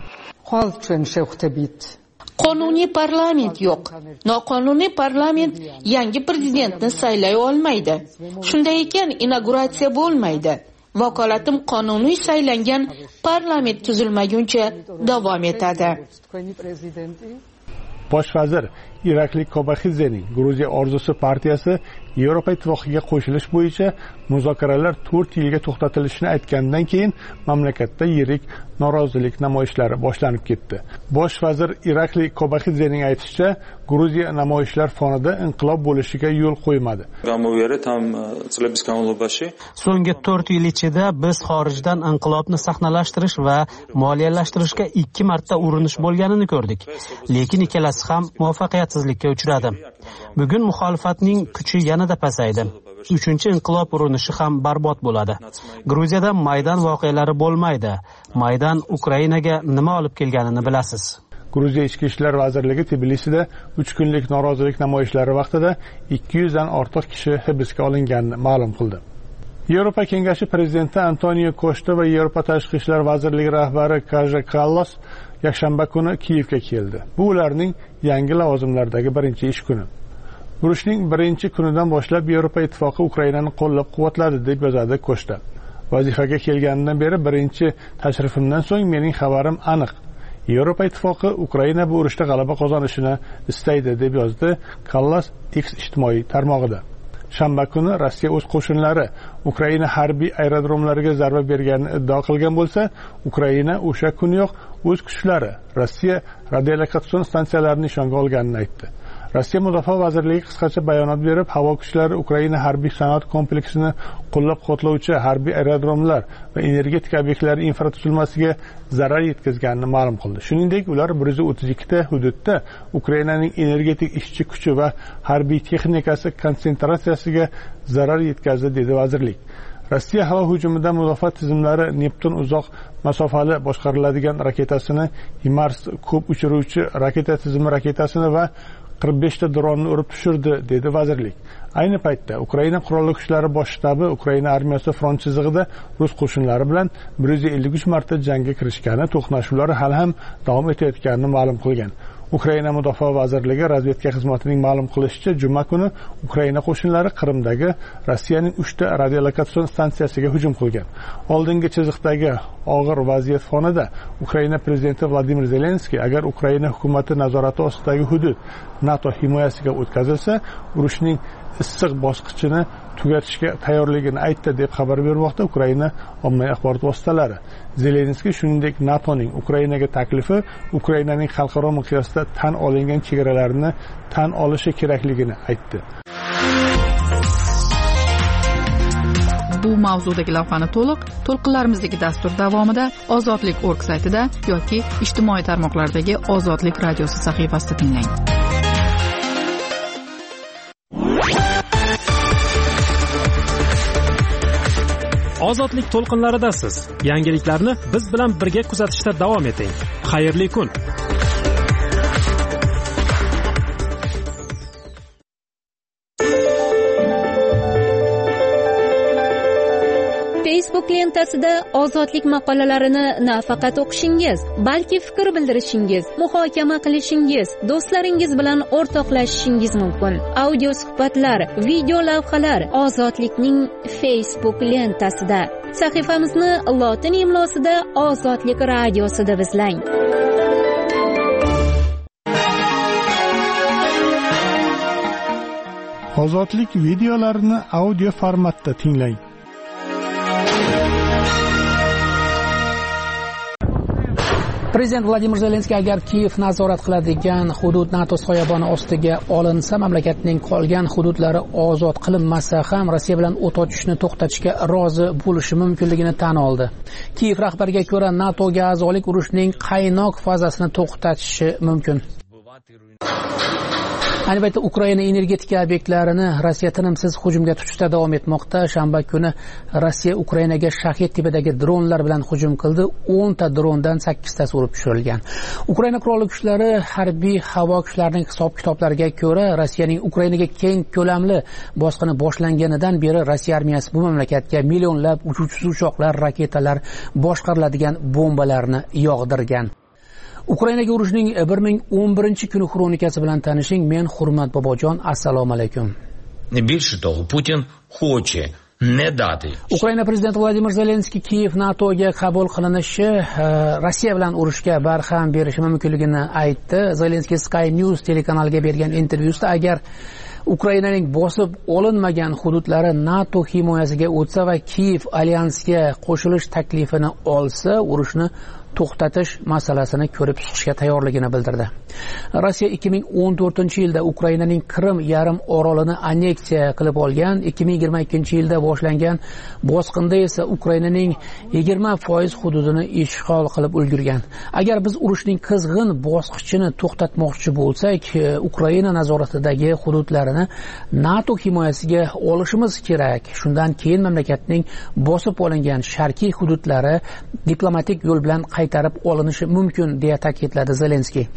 Qonuniy parlament yo'q. Noqonuniy parlament yangi prezidentni saylay olmaydi. Shunday ekan, inauguratsiya bo'lmaydi. Vakolatim qonuniy saylangan parlament tuzilmaguncha davom etadi. Bosh vazir Irakli Kobaxidzening Gruziya orzusi partiyasi Yevropa ittifoqiga qo'shilish bo'yicha muzokaralar to'rt yilga to'xtatilishini aytgandan keyin mamlakatda yirik norozilik namoyishlari boshlanib ketdi. Bosh vazir Irakli Kobaxidzening aytishicha, Gruziya namoyishlar fonida inqilob bo'lishiga yo'l qo'ymadi. So'nggi to'rt yil ichida biz xorijdan inqilobni sahnalashtirish va moliyalashtirishga ikki marta urinish bo'lganini ko'rdik. Lekin ikkalasi ham muvaffaqiyatsizlikka uchradi. Bugun muxolifatning kuchi yanada pasaydi. Uchinchi inqilob urinishi ham barbod bo'ladi. Gruziyada Maydan voqealari bo'lmaydi. Maydan Ukrainaga nima olib kelganini bilasiz. Gruziya Ichki ishlar vazirligi Tbilisida uch kunlik norozilik namoyishlari vaqtida ikki yuz dan ortiq kishi hibsga olinganini ma'lum qildi. Yevropa Kengashi prezidenti Antonio Costa va Yevropa Tashqi ishlar vazirligi rahbari Kaja Kallas yakshanba kuni Kiyevga keldi. Bu ularning yangi lavozimlardagi birinchi ish kuni. Urushning birinchi kunidan boshlab Yevropa ittifoqi Ukrainani qo'llab-quvvatladi deb yozadi Costa. Vazifaga kelganidan beri birinchi tashrifimdan so'ng mening xabarim aniq. Yevropa ittifoqi Ukraina bu urushda g'alaba qozonishini istaydi deb yozdi Kallas X ijtimoiy tarmog'ida. Shanba kuni Rossiya o'z qo'shinlari Ukraina harbiy aerodromlariga zarba berganini iddao qilgan bo'lsa, Ukraina o'sha kuniyoq o'z kuchlari Rossiya radiolokatsion stansiyalarini nishonga olganini aytdi. Rossiya Mudofaa vazirligi qisqacha bayonot berib, havo kuchlari Ukraina harbiy sanoat kompleksini qo'llab-quvvatlovchi harbiy aerodromlar va energetika obyektlari infratuzilmasiga zarar yetkazganini ma'lum qildi. Shuningdek, ular bir yuz o'ttiz ikki ta hududda Ukrainaning energetik ishchi kuchi va harbiy texnikasi konsentratsiyasiga zarar yetkazdi, dedi vazirlik. Rossiya havo hujumidan mudofaa tizimlari Neptun uzoq masofali boshqariladigan raketasini, HIMARS ko'p uchiruvchi raketa tizimi raketasini va qirq besh ta dronni urib tushirdi, dedi vazirlik. Ayni paytda Ukraina qurolli kuchlari bosh shtabi Ukraina armiyasi front chizig'ida rus qo'shinlari bilan bir yuz ellik uch marta jangga kirishgani, to'qnashuvlar hali ham davom etayotganini ma'lum qilgan. Ukraina Mudofaa vazirligi razvedka xizmatining ma'lum qilishicha, juma kuni Ukraina qo'shinlari Qrimdagi Rossiyaning uchta radiolokatsion stansiyasiga hujum qilgan. Oldingi chiziqdagi og'ir vaziyat fonida Ukraina prezidenti Vladimir Zelenskiy agar Ukraina hukumati nazorati ostidagi hudud NATO himoyasiga o'tkazilsa, urushning issiq bosqichini tugatishga tayyorligini aytdi deb xabar bermoqda Ukraina ommaviy axborot vositalari. Zelenskiy shuningdek NATOning Ukrainaga taklifi Ukrainaning xalqaro miqyosda tan olingan chegaralarini tan olishi kerakligini aytdi. Bu mavzudagi lavhani to'liq to'lqinlarimizdagi dastur davomida ozodlik org saytida yoki ijtimoiy tarmoqlardagi Ozodlik radiosi sahifasida tinglang. Ozodlik to'lqinlaridasiz. Yangiliklarni biz bilan birga kuzatishda davom eting. Xayrli kun. Facebook lentasida ozodlik maqolalarini nafaqat o'qishingiz, balki fikr bildirishingiz, muhokama qilishingiz, do'stlaringiz bilan o'rtoqlashishingiz mumkin. Audio suhbatlar, video lavhalar Ozodlikning Facebook lentasida. Sahifamizni lotin imlosida Ozodlik radiosida izlang. Ozodlik videolarini audio formatda tinglang. Prezident Vladimir Zelenskiy agar Kiyev nazorat qiladigan hudud NATO soyaboni ostiga olinsa, mamlakatning qolgan hududlari ozod qilinmasa ham Rossiya bilan o't ochishni to'xtatishga rozi bo'lishi mumkinligini tan oldi. Kiyev rahbariga ko'ra, NATOga a'zolik urushning qaynoq fazasini to'xtatishi mumkin. Ayni paytda Ukraina energetika obyektlarini Rossiya tinimsiz hujumga tutishda davom etmoqda. Shanba kuni Rossiya Ukrainaga shahed tipidagi dronlar bilan hujum qildi. o'n ta drondan sakkiztasi urib tushirilgan. Ukraina qurolli kuchlari harbiy havo kuchlarining hisob-kitoblariga ko'ra, Rossiyaning Ukrainaga keng ko'lamli bosqini boshlanganidan beri Rossiya armiyasi bu mamlakatga millionlab uchuvchisiz uchoqlar, raketalar, boshqariladigan bombalarni yog'dirgan. Ukrainaga urushning bir ming o'n birinchi kuni xronikasi bilan tanishing. Men Hurmat Bobojon, assalomu alaykum. Більше того, Путін хоче не дати. Ukraina prezidenti Vladimir Zelenskiy Kiyev NATOga qabul qilinishi Rossiya bilan urushga barham berishi mumkinligini aytdi. Zelenskiy Sky News telekanaliga bergan intervyusida agar Ukrainaning bosib olinmagan hududlari NATO himoyasiga o'tsa va Kiyev alyansga qo'shilish taklifini olsa, urushni to'xtatish masalasini ko'rib chiqishga tayyorligini bildirdi. Rossiya ikki ming o'n to'rtinchi yilda Ukrainaning Qrim yarim orolini anneksiya qilib olgan. ikki ming yigirma ikkinchi yilda boshlangan bosqinda esa Ukrainaning yigirma foiz hududini ishg'ol qilib ulgurgan. Agar biz urushning qizg'in bosqichini to'xtatmoqchi bo'lsak, Ukraina nazoratidagi hududlarini NATO himoyasiga olishimiz kerak. Shundan keyin mamlakatning bosib olingan sharqiy hududlari diplomatik yo'l bilan qaytarib olinishi mumkin, deya ta'kidladi Zelenskiy.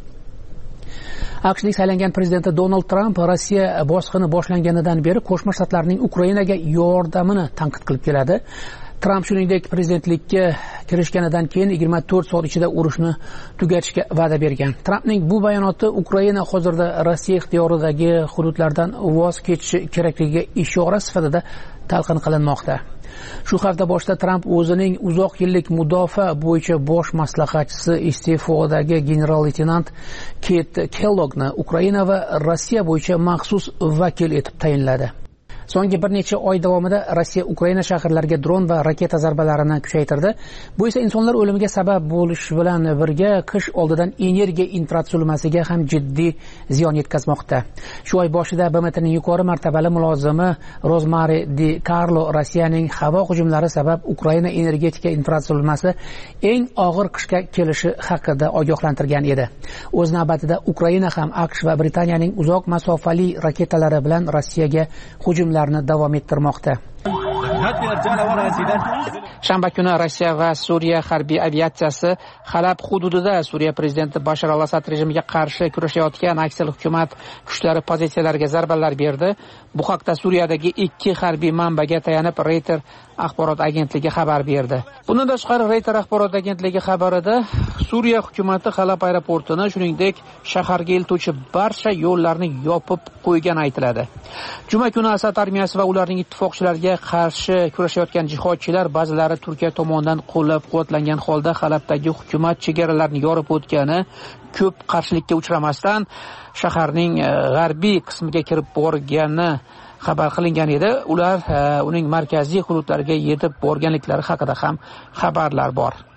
AQShning saylangan prezidenti Donald Trump Rossiya bosqini boshlanganidan beri Qo'shma Shtatlarning Ukrainaga yordamini tanqid qilib keladi. Trump shuningdek prezidentlikka kirishganidan keyin yigirma to'rt soat ichida urushni tugatishga va'da bergan. Trumpning bu bayonoti Ukraina hozirda Rossiya ixtiyoridagi hududlardan voz kechishi kerakligiga ishora sifatida talqin qilinmoqda. Shu hafta boshida Trump o'zining uzoq yillik mudofaa bo'yicha bosh maslahatchisi iste'fodagi general-leytenant Kit Kelloggni Ukraina va Rossiya bo'yicha maxsus vakil etib tayinladi. So'nggi bir necha oy davomida Rossiya Ukraina shaharlariga dron va raketa zarbalarini kuchaytirdi. Bu esa insonlar o'limiga sabab bo'lishi bilan birga qish oldidan energiya infratuzilmasiga ham jiddiy ziyon yetkazmoqda. Shu oy boshida B M Tning yuqori martabali mulozimi Rozmari Di Carlo Rossiyaning havo hujumlari sabab Ukraina energetika infratuzilmasi eng og'ir qishga kelishi haqida ogohlantirgan edi. O'z navbatida Ukraina ham AQSh va Britaniyaning uzoq masofali raketalari bilan Rossiyaga hujumlar davom ettirmoqda. Shanba kuni Rossiya va Suriya harbiy aviatsiyasi Halab hududida Suriya prezidenti Bashar al-Asad rejimiga qarshi kurashayotgan aksiyal hukumat kuchlari pozitsiyalariga zarbalar berdi. Bu haqda Suriyadagi ikki harbiy manbaga tayanib Reuters axborot agentligi xabar berdi. Bundan tashqari Reuters axborot agentligi xabarida Suriya hukumati Halab aeroportini, shuningdek shaharga eltuvchi barcha yo'llarni yopib qo'ygani aytiladi. Juma kuni Asad armiyasi va ularning ittifoqchilariga qarshi kurashayotgan jihodchilar ba'zilari Turkiya tomonidan qo'llab-quvvatlangan holda Halabdagi hukumat chegaralarini yorib o'tgani, ko'p qarshilikka uchramasdan shaharning g'arbiy qismiga kirib borgani xabar qilingan edi. Ular uning markaziy hududlariga yetib borganliklari haqida ham xabarlar bor.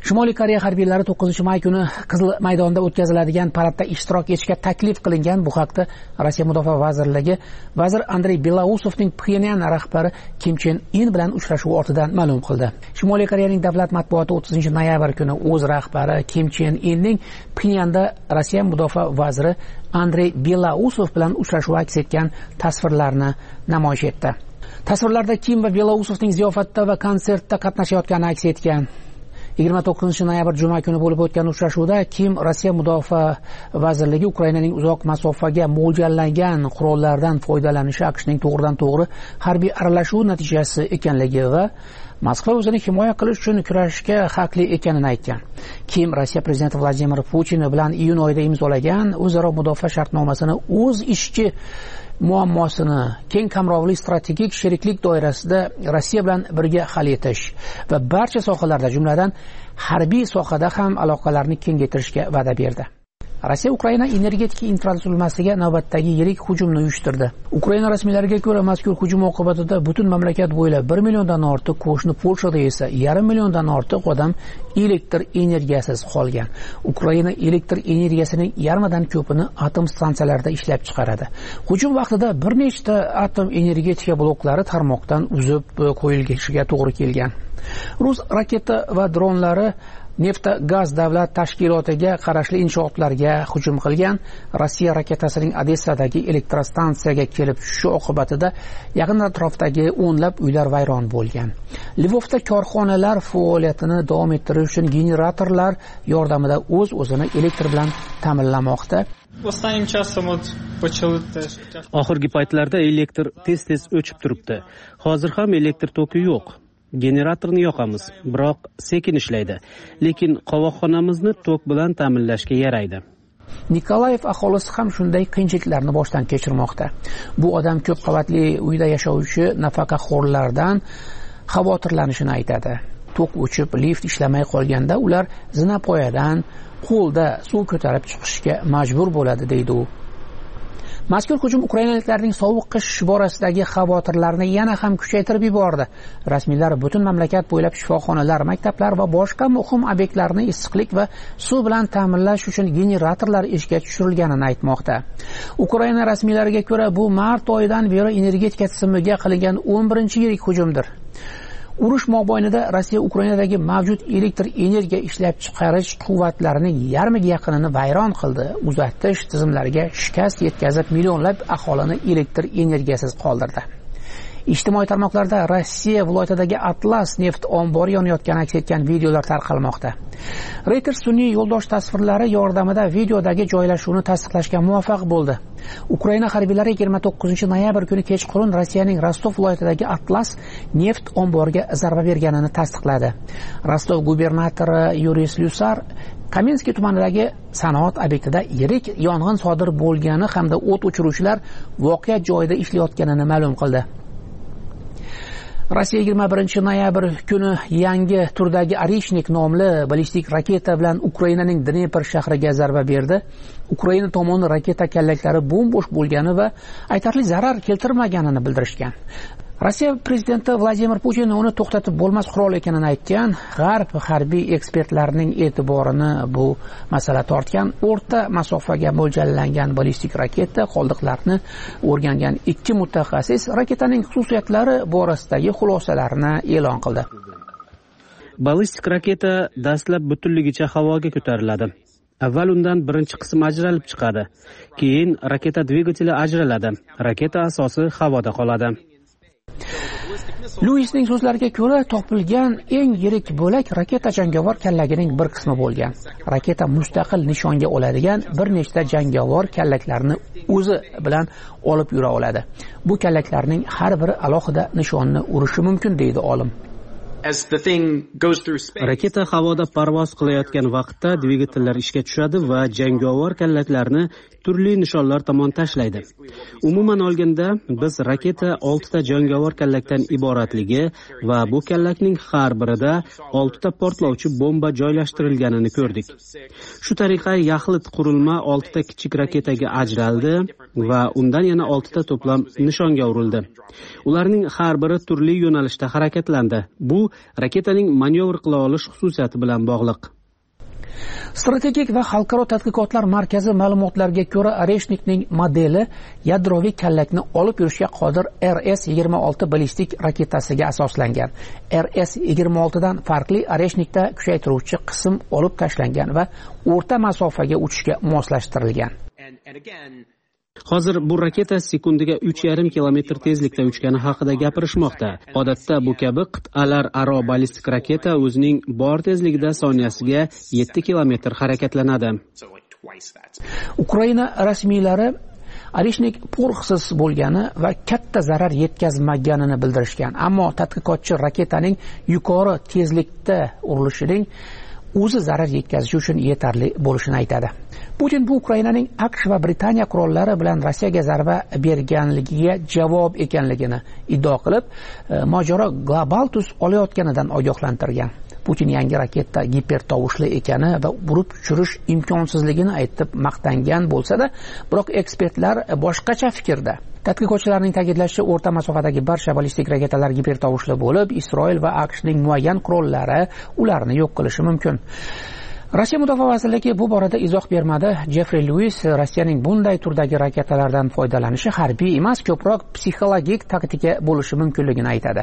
Shimoliy Koreya harbiylari to'qqizinchi may kuni Qizil maydonda o'tkaziladigan paradda ishtirok etishga taklif qilingan. Bu haqda Rossiya Mudofaa vazirligi vazir Andrey Belausovning Pxenyan rahbari Kim Chen In bilan uchrashuvi ortidan ma'lum qildi. Shimoliy Koreyaning davlat matbuoti o'ttizinchi noyabr kuni o'z rahbari Kim Chen Inning Pxenyanda Rossiya Mudofaa vaziri Andrey Belausov bilan uchrashuvi aks etgan tasvirlarni namoyish etdi. Tasvirlarda Kim va Belausovning ziyofatda va konsertda qatnashayotgani aks etgan. yigirma to'qqizinchi noyabr juma kuni bo'lib o'tgan uchrashuvda Kim Rossiya Mudofaa vazirligi Ukrainaning uzoq masofaga mo'ljallangan qurollardan foydalanishi AQShning to'g'ridan-to'g'ri harbiy aralashuvi natijasi ekanligi va Moskva o'zini himoya qilish uchun kurashishga haqli ekanini aytgan. Kim Rossiya prezidenti Vladimir Putin bilan iyun oyida imzolagan o'zaro mudofaa shartnomasini o'z ishchi muammosini keng qamrovli strategik sheriklik doirasida Rossiya bilan birga hal etish va barcha sohalarda, jumladan harbiy sohada ham aloqalarni kengaytirishga va'da berdi. Rossiya Ukraina energetika infratuzilmasiga navbatdagi yirik hujumni uyushtirdi. Ukraina rasmiylariga ko'ra, mazkur hujum oqibatida butun mamlakat bo'ylab bir milliondan ortiq, qo'shni Polshada esa yarim milliondan ortiq odam elektr energiyasiz qolgan. Ukraina elektr energiyasining yarmidan ko'pini atom stansiyalarida ishlab chiqaradi. Hujum vaqtida bir nechta atom energetika bloklari tarmoqdan uzib qo'yilishiga to'g'ri kelgan. Rus raketa va dronlari Neft gaz davlat tashkilotiga qarashli inshootlarga hujum qilgan. Rossiya raketasining Odessadagi elektrostansiyaga kelib tushishi oqibatida yaqin atrofdagi o'nlab uylar vayron bo'lgan. Lvovda korxonalar faoliyatini davom ettirish uchun generatorlar yordamida o'z-o'zini elektr bilan ta'minlamoqda. Oxirgi paytlarda elektr tez-tez o'chib turibdi. Hozir ham elektr toki yo'q. Generatorni yoqamiz, biroq sekin ishlaydi, lekin qovoqxonamizni tok bilan ta'minlashga yaraydi. Nikolayev aholisi ham shunday qiyinchiliklarni boshdan kechirmoqda. Bu odam ko'p qavatli uyda yashovchi nafaqaxo'rlardan xavotirlanishini aytadi. Tok o'chib, lift ishlamay qolganda ular zinapoyadan qo'lda suv ko'tarib chiqishga majbur bo'ladi, deydi u. Mazkur hujum ukrainaliklarning sovuq qish borasidagi xavotirlarini yana ham kuchaytirib yubordi. Rasmiylar butun mamlakat bo'ylab shifoxonalar, maktablar va boshqa muhim obyektlarni issiqlik va suv bilan ta'minlash uchun generatorlar ishga tushirilganini aytmoqda. Ukraina rasmiylariga ko'ra, bu mart oyidan beri energetika tizimiga qilingan o'n birinchi yirik hujumdir. Urush mobaynida Rossiya Ukrainadagi mavjud elektr energiya ishlab chiqarish quvvatlarining yarmiga yaqinini vayron qildi. Uzatish tizimlariga shikast yetkazib, millionlab aholini elektr energiyasiz qoldirdi. Ijtimoiy tarmoqlarda Rossiya viloyatidagi Atlas neft ombori yonayotgani aks etgan videolar tarqalmoqda. Reuters sun'iy yo'ldosh tasvirlari yordamida videodagi joylashuvni tasdiqlashga muvaffaq bo'ldi. Ukraina harbiylari yigirma to'qqizinchi noyabr kuni kechqurun Rossiyaning Rostov viloyatidagi Atlas neft omboriga zarba berganini tasdiqladi. Rostov gubernatori Yuriy Slyusar Kamenskiy tumanidagi sanoat obyektida yirik yong'in sodir bo'lgani hamda o't o'chiruvchilar voqea joyida ishlayotganini ma'lum qildi. Rossiya yigirma birinchi noyabr kuni yangi turdagi Orishnik nomli ballistik raketa bilan Ukrainaning Dnepr shahriga zarba berdi. Ukraina tomoni raketa kallaklari bo'm-bo'sh bo'lgani va aytarli zarar keltirmaganini bildirishgan. Rossiya prezidenti Vladimir Putin uni to'xtatib bo'lmas qurol ekanini aytgan. G'arb harbiy ekspertlarining e'tiborini bu masala tortgan. O'rta masofaga mo'ljallangan ballistik raketa qoldiqlarini o'rgangan ikki mutaxassis raketaning xususiyatlari borasidagi xulosalarni e'lon qildi. Ballistik raketa dastlab butunligicha havoga ko'tariladi. Avval undan birinchi qism ajralib chiqadi. Keyin raketa dvigateli ajraladi. Raketa asosi havoda qoladi. Luisning so'zlariga ko'ra, topilgan eng yirik bo'lak raketa jangovar kallagining bir qismi bo'lgan. Raketa mustaqil nishonga oladigan bir nechta jangovar kallaklarni o'zi bilan olib yura oladi. Bu kallaklarning har biri alohida nishonni urishi mumkin, deydi olim. Raketa havoda parvoz qilayotgan vaqtda dvigatellar ishga tushadi va jangovar kallaklarni turli nishonlar tomon tashlaydi. Umuman olganda, biz raketa oltita jangovar kallakdan iboratligi va bu kallakning har birida oltita portlovchi bomba joylashtirilganini ko'rdik. Shu tariqa yaxlit qurilma oltita kichik raketaga ajraldi va undan yana oltita to'plam nishonga urildi. Ularning har biri turli yo'nalishda harakatlandi. Bu raketaning manyovr qila olish xususiyati bilan bog'liq. Strategik va xalqaro tadqiqotlar markazi ma'lumotlariga ko'ra, Oreshnikning modeli yadroviy kallakni olib yurishga qodir R S yigirma olti ballistik raketasiga asoslangan. R S yigirma olti dan farqli Oreshnikda kuchaytiruvchi qism olib tashlangan va o'rta masofaga uchishga moslashtirilgan. Hozir bu raketa sekundiga uch yarim kilometr tezlikda uchgani haqida gapirishmoqda. Odatda bu kabi qit'alar aro ballistik raketa o'zining bor tezligida soniyasiga yetti kilometr harakatlanadi. Ukraina rasmiylari Oreshnik purxsiz bo'lgani va katta zarar yetkazmaganini bildirishgan. Ammo tadqiqotchi raketaning yuqori tezlikda urilishining o'zi zarar yetkazishi uchun yetarli bo'lishini aytadi. Putin bu Ukrainaning AQSh va Britaniya qurollari bilan Rossiyaga zarba berganligiga javob ekanligini iddao qilib, mojaro global tus olayotganidan ogohlantirgan. Putin yangi raketa gipertovushli ekani va urib tushirish imkonsizligini aytib maqtangan bo'lsa-da, biroq ekspertlar boshqacha fikrda. Tadqiqotchilarning ta'kidlashicha, o'rta masofadagi barcha ballistik raketalar gipertovushli bo'lib, Isroil va AQShning muayyan qurollari ularni yo'q qilishi mumkin. Rossiya mudofaa vazirligi bu borada izoh bermadi. Jeffrey Lewis Rossiyaning bunday turdagi raketalardan foydalanishi harbiy emas, ko'proq psixologik taktika bo'lishi mumkinligini aytadi.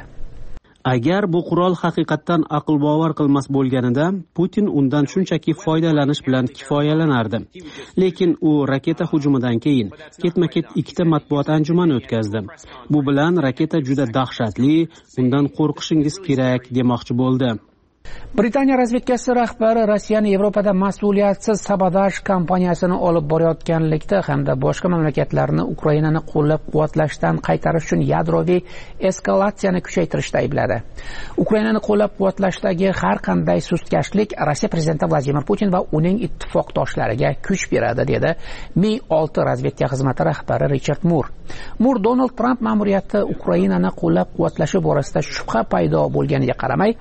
Agar bu qurol haqiqatdan aql bovar qilmas bo'lganida, Putin undan shunchaki foydalanish bilan kifoyalanardi. Lekin u raketa hujumidan keyin ketma-ket ikkita matbuot anjumani o'tkazdi. Bu bilan raketa juda dahshatli, undan qo'rqishingiz kerak demoqchi bo'ldi. Britaniya razvedkasi rahbari Rossiyani Yevropada mas'uliyatsiz sabotaj kampaniyasini olib borayotganlikda hamda boshqa mamlakatlarni Ukrainani qo'llab-quvvatlashdan qaytarish uchun yadroviy eskalatsiyani kuchaytirishda aybladi. Ukrainani qo'llab-quvvatlashdagi har qanday sustkashlik Rossiya prezidenti Vladimir Putin va uning ittifoqdoshlariga kuch beradi, dedi M olti razvedka xizmati rahbari Richard Moore. Moore Donald Trump ma'muriyati Ukrainani qo'llab-quvvatlashi borasida shubha paydo bo'lganiga qaramay,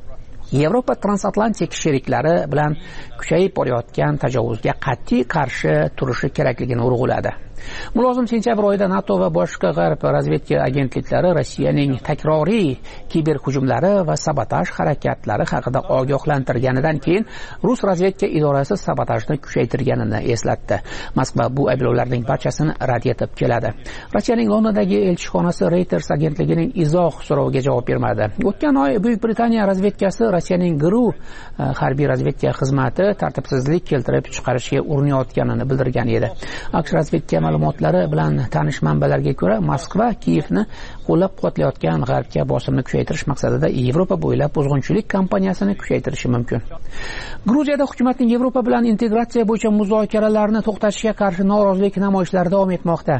Yevropa transatlantik sheriklari bilan kuchayib borayotgan tajovuzga qat'iy qarshi turishi kerakligini urg'uladi. Mulozim sentyabr oyida NATO va boshqa g'arb razvedka agentliklari Rossiyaning takroriy kiberhujumlari va sabotaj harakatlari haqida ogohlantirganidan keyin Rus razvedka idorasi sabotajni kuchaytirganini eslatdi. Moskva bu ayblovlarning barchasini rad etib keladi. Rossiyaning Londondagi elchixonasi Reuters agentligining izoh so'roviga javob bermadi. O'tgan oy Buyuk Britaniya razvedkasi Rossiyaning G R U harbiy razvedka xizmati tartibsizlik keltirib chiqarishga urinayotganini bildirgan edi. AQSh razvedka ma'lumotlari bilan tanish manbalarga ko'ra, Moskva Kiyevni qo'llab-quvvatlayotgan g'arbga bosimni kuchaytirish maqsadida Yevropa bo'ylab buzg'unchilik kampaniyasini kuchaytirishi mumkin. Gruziyada hukumatning Yevropa bilan integratsiya bo'yicha muzokaralarni to'xtatishga qarshi norozilik namoyishlari davom etmoqda.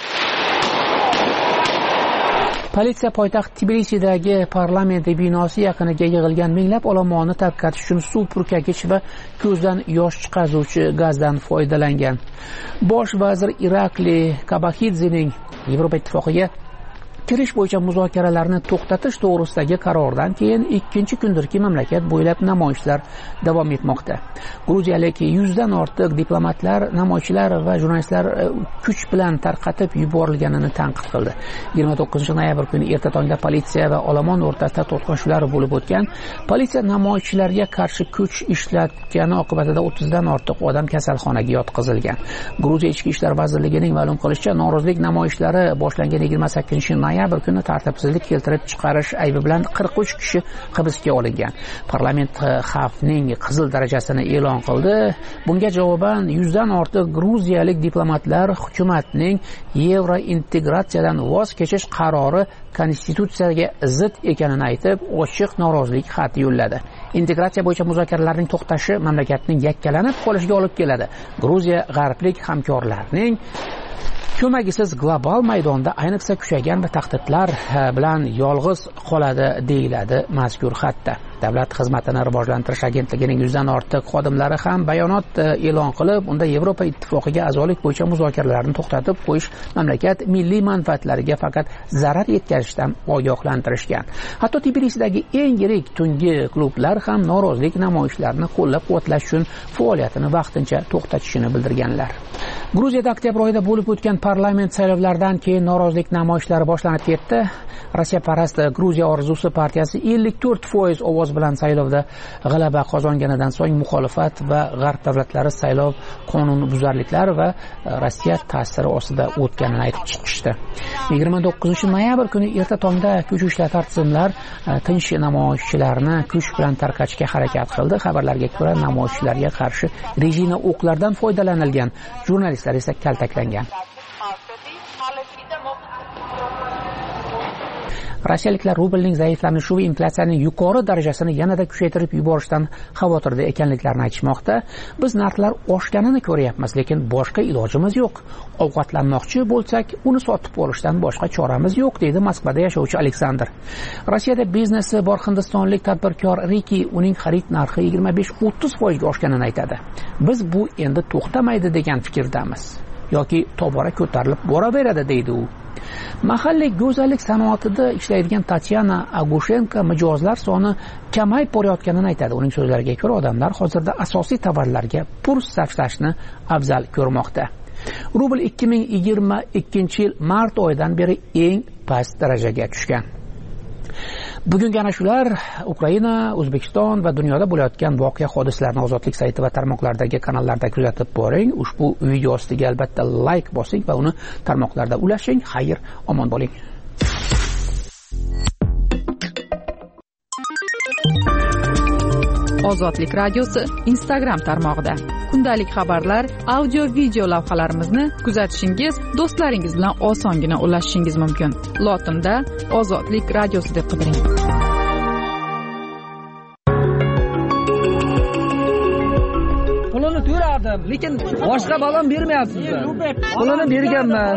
Politsiya poytaxt Tbilisidagi parlament binosi yaqiniga yig'ilgan minglab olomonni tarqatish uchun suv purkagich va ko'zdan yosh chiqaruvchi gazdan foydalangan. Bosh vazir Irakli Kabaxidzening Yevropa ittifoqiga kirish bo'yicha muzokaralarni to'xtatish to'g'risidagi qarordan keyin ikkinchi kundirki mamlakat bo'ylab namoyishlar davom etmoqda. Gruziyalik yuzdan ortiq diplomatlar, namoyishchilar va jurnalistlar kuch bilan tarqatib yuborilganini tanqid qildi. yigirma to'qqizinchi noyabr kuni erta tongda politsiya va olomon o'rtasida to'qnashuvlar bo'lib o'tgan. Politsiya namoyishchilarga qarshi kuch ishlatgani oqibatida o'ttizdan ortiq odam kasalxonaga yotqizilgan. Gruziya ichki ishlar vazirligining ma'lum qilishicha, norozilik namoyishlari boshlangan yigirma sakkizinchi noyabr kuni tartibsizlik keltirib chiqarish aybi bilan qirq uch kishi hibsga olingan. Parlament xavfning qizil darajasini e'lon qildi. Bunga javoban yuzdan ortiq gruziyalik diplomatlar hukumatning yevro integratsiyadan voz kechish qarori konstitutsiyaga zid ekanini aytib, ochiq norozilik xati yo'lladi. Integratsiya bo'yicha muzokaralarning to'xtashi mamlakatning yakkalanib qolishiga olib keladi. Gruziya g'arblik hamkorlarning ko'magisiz global maydonda ayniqsa kuchaygan va tahdidlar bilan yolg'iz qoladi, deyiladi mazkur xatda. Davlat xizmatini rivojlantirish agentligining yuzdan ortiq xodimlari ham bayonot e'lon qilib, unda Yevropa ittifoqiga a'zolik bo'yicha muzokaralarni to'xtatib qo'yish mamlakat milliy manfaatlariga faqat zarar yetkazishdan ogohlantirishgan. Hatto Tbilisidagi eng yirik tungi klublar ham norozilik namoyishlarini qo'llab-quvvatlash uchun faoliyatini vaqtincha to'xtatishini bildirganlar. Gruziyada oktyabr oyida bo'lib o'tgan parlament saylovlaridan keyin norozilik namoyishlari boshlanib ketdi. Rossiya parast Gruziya orzusi partiyasi ellik to'rt foiz ovoz bilan saylovda g'alaba qozonganidan so'ng muxolifat va g'arb davlatlari saylov qonunbuzarliklari va Rossiya ta'siri ostida o'tganini aytib chiqishdi. yigirma to'qqizinchi noyabr kuni erta tongda kuch ishlatar tizimlar tinch namoyishchilarni kuch bilan tarqatishga harakat qildi. Xabarlarga ko'ra, namoyishchilarga qarshi rejina o'qlardan foydalanilgan. Jurnalistlar esa kaltaklangan. Rossiyaliklar rublning zaiflanishi va inflyatsiyaning yuqori darajasini yanada kuchaytirib yuborishdan xavotirda ekanliklarini aytishmoqda. Biz narxlar oshganini ko'ryapmiz, lekin boshqa ilojimiz yo'q. Ovqatlanmoqchi bo'lsak, uni sotib olishdan boshqa choramiz yo'q, deydi Moskvada yashovchi Aleksandr. Rossiyada biznesi bor hindistonlik tadbirkor Riki uning xarid narxi yigirma besh o'ttiz foizga oshganini aytadi. Biz bu endi to'xtamaydi degan fikrdamiz yoki tobora ko'tarilib boraveradi, deydi u. Mahalliy go'zallik sanoatida ishlaydigan Tatyana Agushenko mijozlar soni kamayib borayotganini aytadi. Uning so'zlariga ko'ra, odamlar hozirda asosiy tovarlarga pul sarflashni afzal ko'rmoqda. Rubl ikki ming yigirma ikkinchi yil mart oyidan beri eng past darajaga tushgan. Bugungi ana shular Ukraina, O'zbekiston va dunyoda bo'layotgan voqea hodisalarni Ozodlik sayti va tarmoqlardagi kanallarda kuzatib boring. Ushbu video ostiga albatta like bosing va uni tarmoqlarda ulashing. Xayr, omon bo'ling. Ozodlik radiosi Instagram tarmog'ida kundalik xabarlar, audio video lavhalarimizni kuzatishingiz, do'stlaringiz bilan osongina ulashishingiz mumkin. Lotinda Ozodlik radiosi deb qidiring. Pulini to'ladim, lekin boshqa balon bermayapsizlar. Pulini berganman.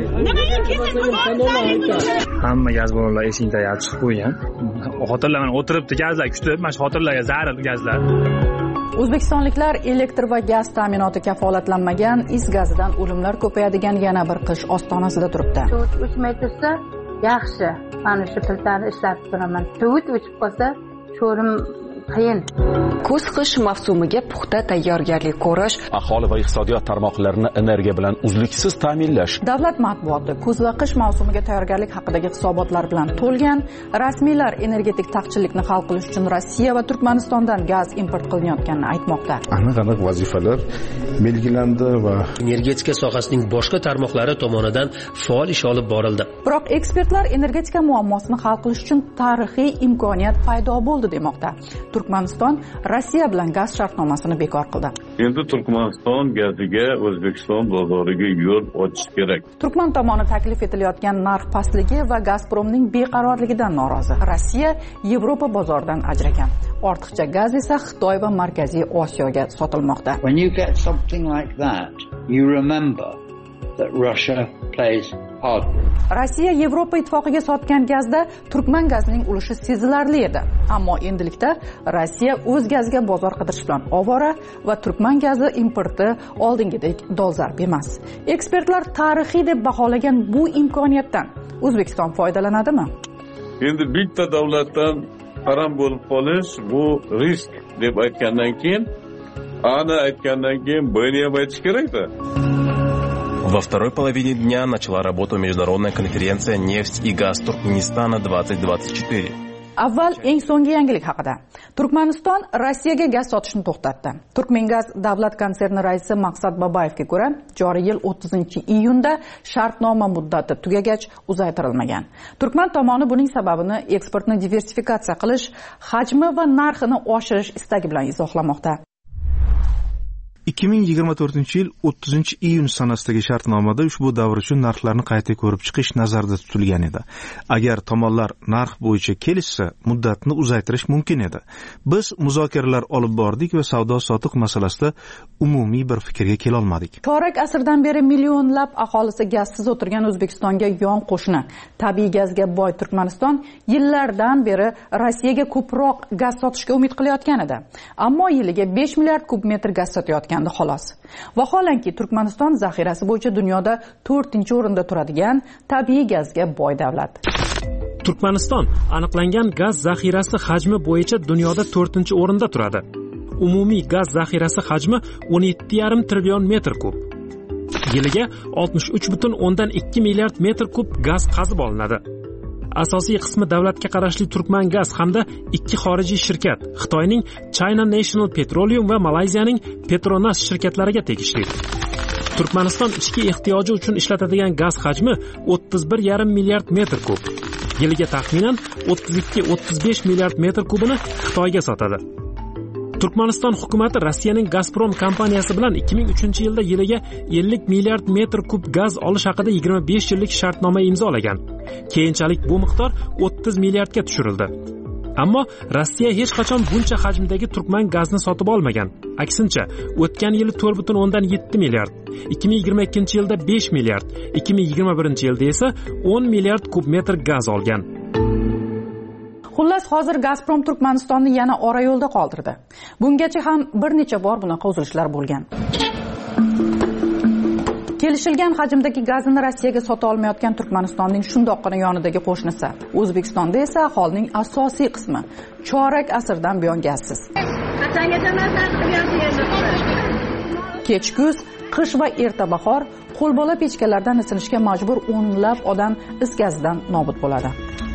Hamma gaz ballonlar esingda chiqib qo'ygan. Xotirlaman, o'tiribdi gazlar kutib, mana shu xotirlarga zarar gazlar. O'zbekistonliklar elektr va gaz ta'minoti kafolatlanmagan is gazidan o'limlar ko'payadigan yana bir qish ostonasida turibdi. Suvut o'chmay tursa, yaxshi. Mana shu filtrni ishlatib turaman. Suvut o'chib qolsa, sho'rim qiyin. Kuz-qish mavsumiga puxta tayyorgarlik ko'rish, aholi va iqtisodiyot tarmoqlarini energiya bilan uzluksiz ta'minlash. Davlat matbuoti kuz va qish mavsumiga tayyorgarlik haqidagi hisobotlar bilan to'lgan. Rasmiylar energetik taqchillikni hal qilish uchun Rossiya va Turkmanistondan gaz import qilinayotganini aytmoqda. Aniq-aniq vazifalar belgilandi va energetika sohasining boshqa tarmoqlari tomonidan faol ish olib borildi. Biroq ekspertlar energetika muammosini hal qilish uchun tarixiy imkoniyat paydo bo'ldi demoqda. Turkmaniston Rossiya bilan gaz shartnomasini bekor qildi. Endi Turkmaniston gaziga O'zbekiston bozoriga yo'l ochish kerak. Turkman tomoni taklif etilayotgan narx pastligi va Gazpromning beqarorligidan norozi. Rossiya Yevropa bozoridan ajragan. Ortiqcha gaz esa Xitoy va Markaziy Osiyoga sotilmoqda. When you get something like that, you remember that Russia plays Rossiya Yevropa ittifoqiga sotgan gazda Turkman gazining ulushi sezilarli edi. Ammo endilikda Rossiya o'z gaziga bozor qidirish bilan ovora va Turkman gazi importi oldingidek dolzarb emas. Ekspertlar tarixiy deb baholagan bu imkoniyatdan O'zbekiston foydalanadimi? Endi bitta davlatdan harom bo'lib qolish bu risk deb aytgandan keyin, ana aytgandan keyin buni ham aytish kerak-da. Во второй половине дня начала работу международная конференция «Нефть и газ Туркменистана двадцать двадцать четыре». Avval eng so'nggi yangilik haqida. Turkmaniston Rossiyaga gaz sotishni to'xtatdi. Turkmengaz davlat konserni raisi Maqsad Babayevga ko'ra, joriy yil o'ttizinchi iyunda shartnoma muddati tugagach uzaytirilmagan. Turkman tomoni buning sababini eksportni diversifikatsiya qilish, hajmi va narxini oshirish istagi bilan izohlamoqda. ikki ming yigirma to'rtinchi yil o'ttizinchi iyun sanasidagi shartnomada ushbu davr uchun narxlarni qayta ko'rib chiqish nazarda tutilgan edi. Agar tomonlar narx bo'yicha kelishsa, muddatni uzaytirish mumkin edi. Biz muzokaralar olib bordik va savdo-sotiq masalasida umumiy bir fikrga kela olmadik. Chorak asrdan beri millionlab aholisi gazsiz o'tirgan O'zbekistonga yon qo'shni tabiiy gazga boy Turkmaniston yillardan beri Rossiyaga ko'proq gaz sotishga umid qilayotgan edi. Ammo yiliga besh milliard kub metr gaz sotayotgan xolos. Vaholanki Turkmaniston zaxirasi bo'yicha dunyoda to'rtinchi o'rinda turadigan tabiiy gazga boy davlat. Turkmaniston aniqlangan gaz zaxirasi hajmi bo'yicha dunyoda to'rtinchi o'rinda turadi. Umumiy gaz zaxirasi hajmi o'n yetti yarim trillion metr kub. Yiliga oltmish uch butun o'ndan ikki milliard metr kub gaz qazib olinadi. Asosiy qismi davlatga qarashli Turkmangaz hamda ikki xorijiy shirkat Xitoyning China National Petroleum va Malayziyaning Petronas shirkatlariga tegishli. Turkmaniston ichki ehtiyoji uchun ishlatadigan gaz hajmi o'ttiz bir yarim milliard metr kub. Yiliga taxminan o'ttiz ikki o'ttiz besh milliard metr kubini Xitoyga sotadi. Turkmaniston hukumati Rossiyaning Gazprom kompaniyasi bilan ikki ming uchinchi yilda yiliga ellik milliard metr kub gaz olish haqida yigirma besh yillik shartnoma imzolagan. Keyinchalik bu miqdor o'ttiz milliardga tushirildi. Ammo Rossiya hech qachon buncha hajmdagi Turkman gazni sotib olmagan. Aksincha, o'tgan yili to'rt butun o'ndan yetti milliard, ikki ming yigirma ikkinchi yilda besh milliard, ikki ming yigirma birinchi yilda esa o'n milliard kub metr gaz olgan. Xullas, hozir Gazprom Turkmanistonni yana ora yo'lda qoldirdi. Bungacha ham bir necha bor bunaqa uzilishlar bo'lgan. Kelishilgan hajmdagi gazni Rossiyaga sota olmayotgan Turkmanistonning shundoqqina yonidagi qo'shnisi O'zbekistonda esa aholining asosiy qismi chorak asrdan buyon gazsiz. Kech kuz, qish va erta bahor qo'lbola pechkalardan isinishga majbur o'nlab odam is gazidan nobud bo'ladi.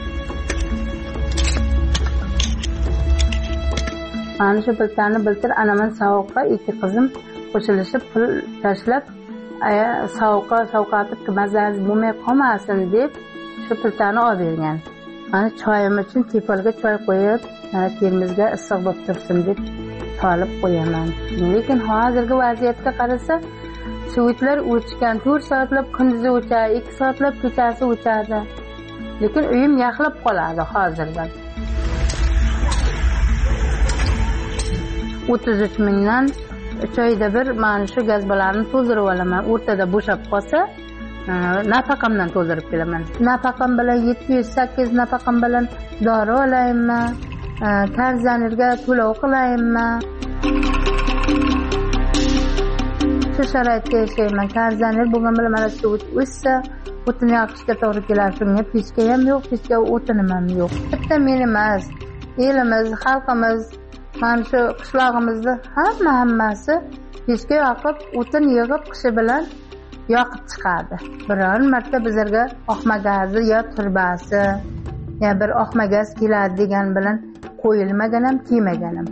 Mana shu biltani biltir anaman sovuqqa ikki qizim qo'shilishib pul tashlab sovuqqa sovqatib mazaz bo'lmay qolmasin deb shu piltani olib bergan. Mana choyim uchun tepalga choy qo'yib, mana termizga issiq bo'lib tursin deb solib qo'yaman. Lekin hozirgi vaziyatga qarasa, suvitlar o'chgan, to'rt soatlab kunduzi o'chadi, ikki soatlab kechasi o'chadi. Lekin uyim yaxlab qoladi hozirdan. o'ttiz uch mingdan uch oyda bir mana shu gazbalarni to'ldirib olaman. O'rtada bo'shab qolsa, nafaqamdan to'ldirib kelaman. Nafaqam bilan yetti yuz sakkiz nafaqam bilan dori olaymi, karzanirga to'lov qilaymi? Shu sharoitda yashayman. Karzanir bo'lgan bilan mana shu o'ssa, o'tin yoqishga to'g'ri keladi. Shunga pechka ham yo'q, pechka o'tinim ham yo'q. Bitta men emas, elimiz, xalqimiz mana shu qishlog'imizda hamma hammasi pechka yoqib, o'tin yig'ib qishi bilan yoqib chiqadi. Biror marta bizlarga oqma gazi yo turbasi ya bir oqma gaz keladi degan bilan qo'yilmagan ham, kelmagan ham.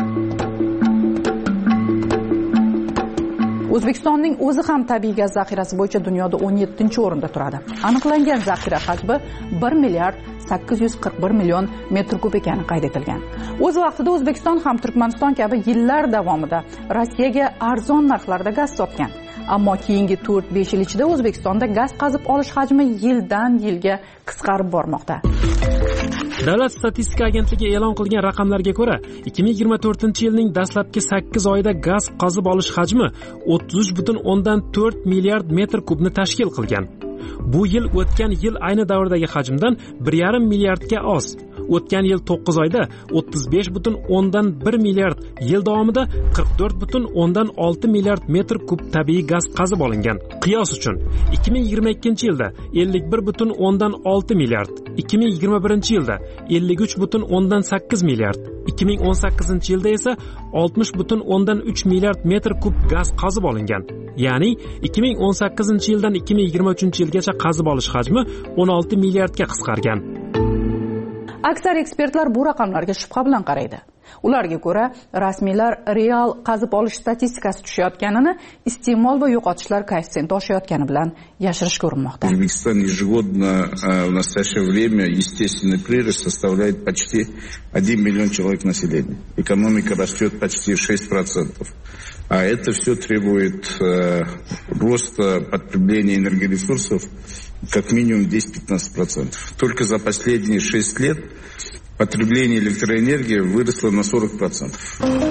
O'zbekistonning o'zi ham tabiiy gaz zaxirasi bo'yicha dunyoda o'n yettinchi o'rinda turadi. Aniqlangan zaxira hajmi bir milliard sakkiz yuz qirq bir million metr kub ekani qayd etilgan. O'z vaqtida O'zbekiston ham Turkmaniston kabi yillar davomida Rossiyaga arzon narxlarda gaz sotgan. Ammo keyingi to'rt besh yil ichida O'zbekistonda gaz qazib olish hajmi yildan yilga qisqarib bormoqda. Davlat statistika agentligi e'lon qilgan raqamlarga ko'ra, ikki ming yigirma to'rtinchi yilning dastlabki sakkiz oyida gaz qazib olish hajmi o'ttiz uch butun o'ndan to'rt milliard metr kubni tashkil qilgan. Bu yil o'tgan yil ayni davrdagi hajmdan bir yarim milliardga oz. O'tgan yil to'qqiz oyda o'ttiz besh butun o'ndan bir milliard, yil davomida qirq to'rt butun o'ndan olti milliard metr kub tabiiy gaz qazib olingan. Qiyos uchun, ikki ming yigirma ikkinchi yilda ellik bir butun o'ndan olti milliard, ikki ming yigirma birinchi yilda ellik uch butun o'ndan sakkiz milliard, ikki ming o'n sakkizinchi yilda esa oltmish butun o'ndan uch milliard metr kub gaz qazib olingan. Ya'ni ikki ming o'n sakkizinchi yildan ikki ming yigirma uchinchi yilgacha qazib olish hajmi o'n olti milliardga qisqargan. Aksar ekspertlar bu raqamlarga shubha bilan qaraydi. Ularga ko'ra, rasmiylar real qazib olish statistikasi tushayotganini iste'mol va yo'qotishlar koeffitsiyenti oshayotgani bilan yashirish ko'rinmoqda. O'zbekiston ежегодно в настоящее время естественный прирост составляет почти один миллион человек населения. Экономика растет почти шесть процентов. А это все требует э, роста потребления энергоресурсов как минимум десять-пятнадцать процентов. Только за последние шесть лет потребление электроэнергии выросло на сорок процентов.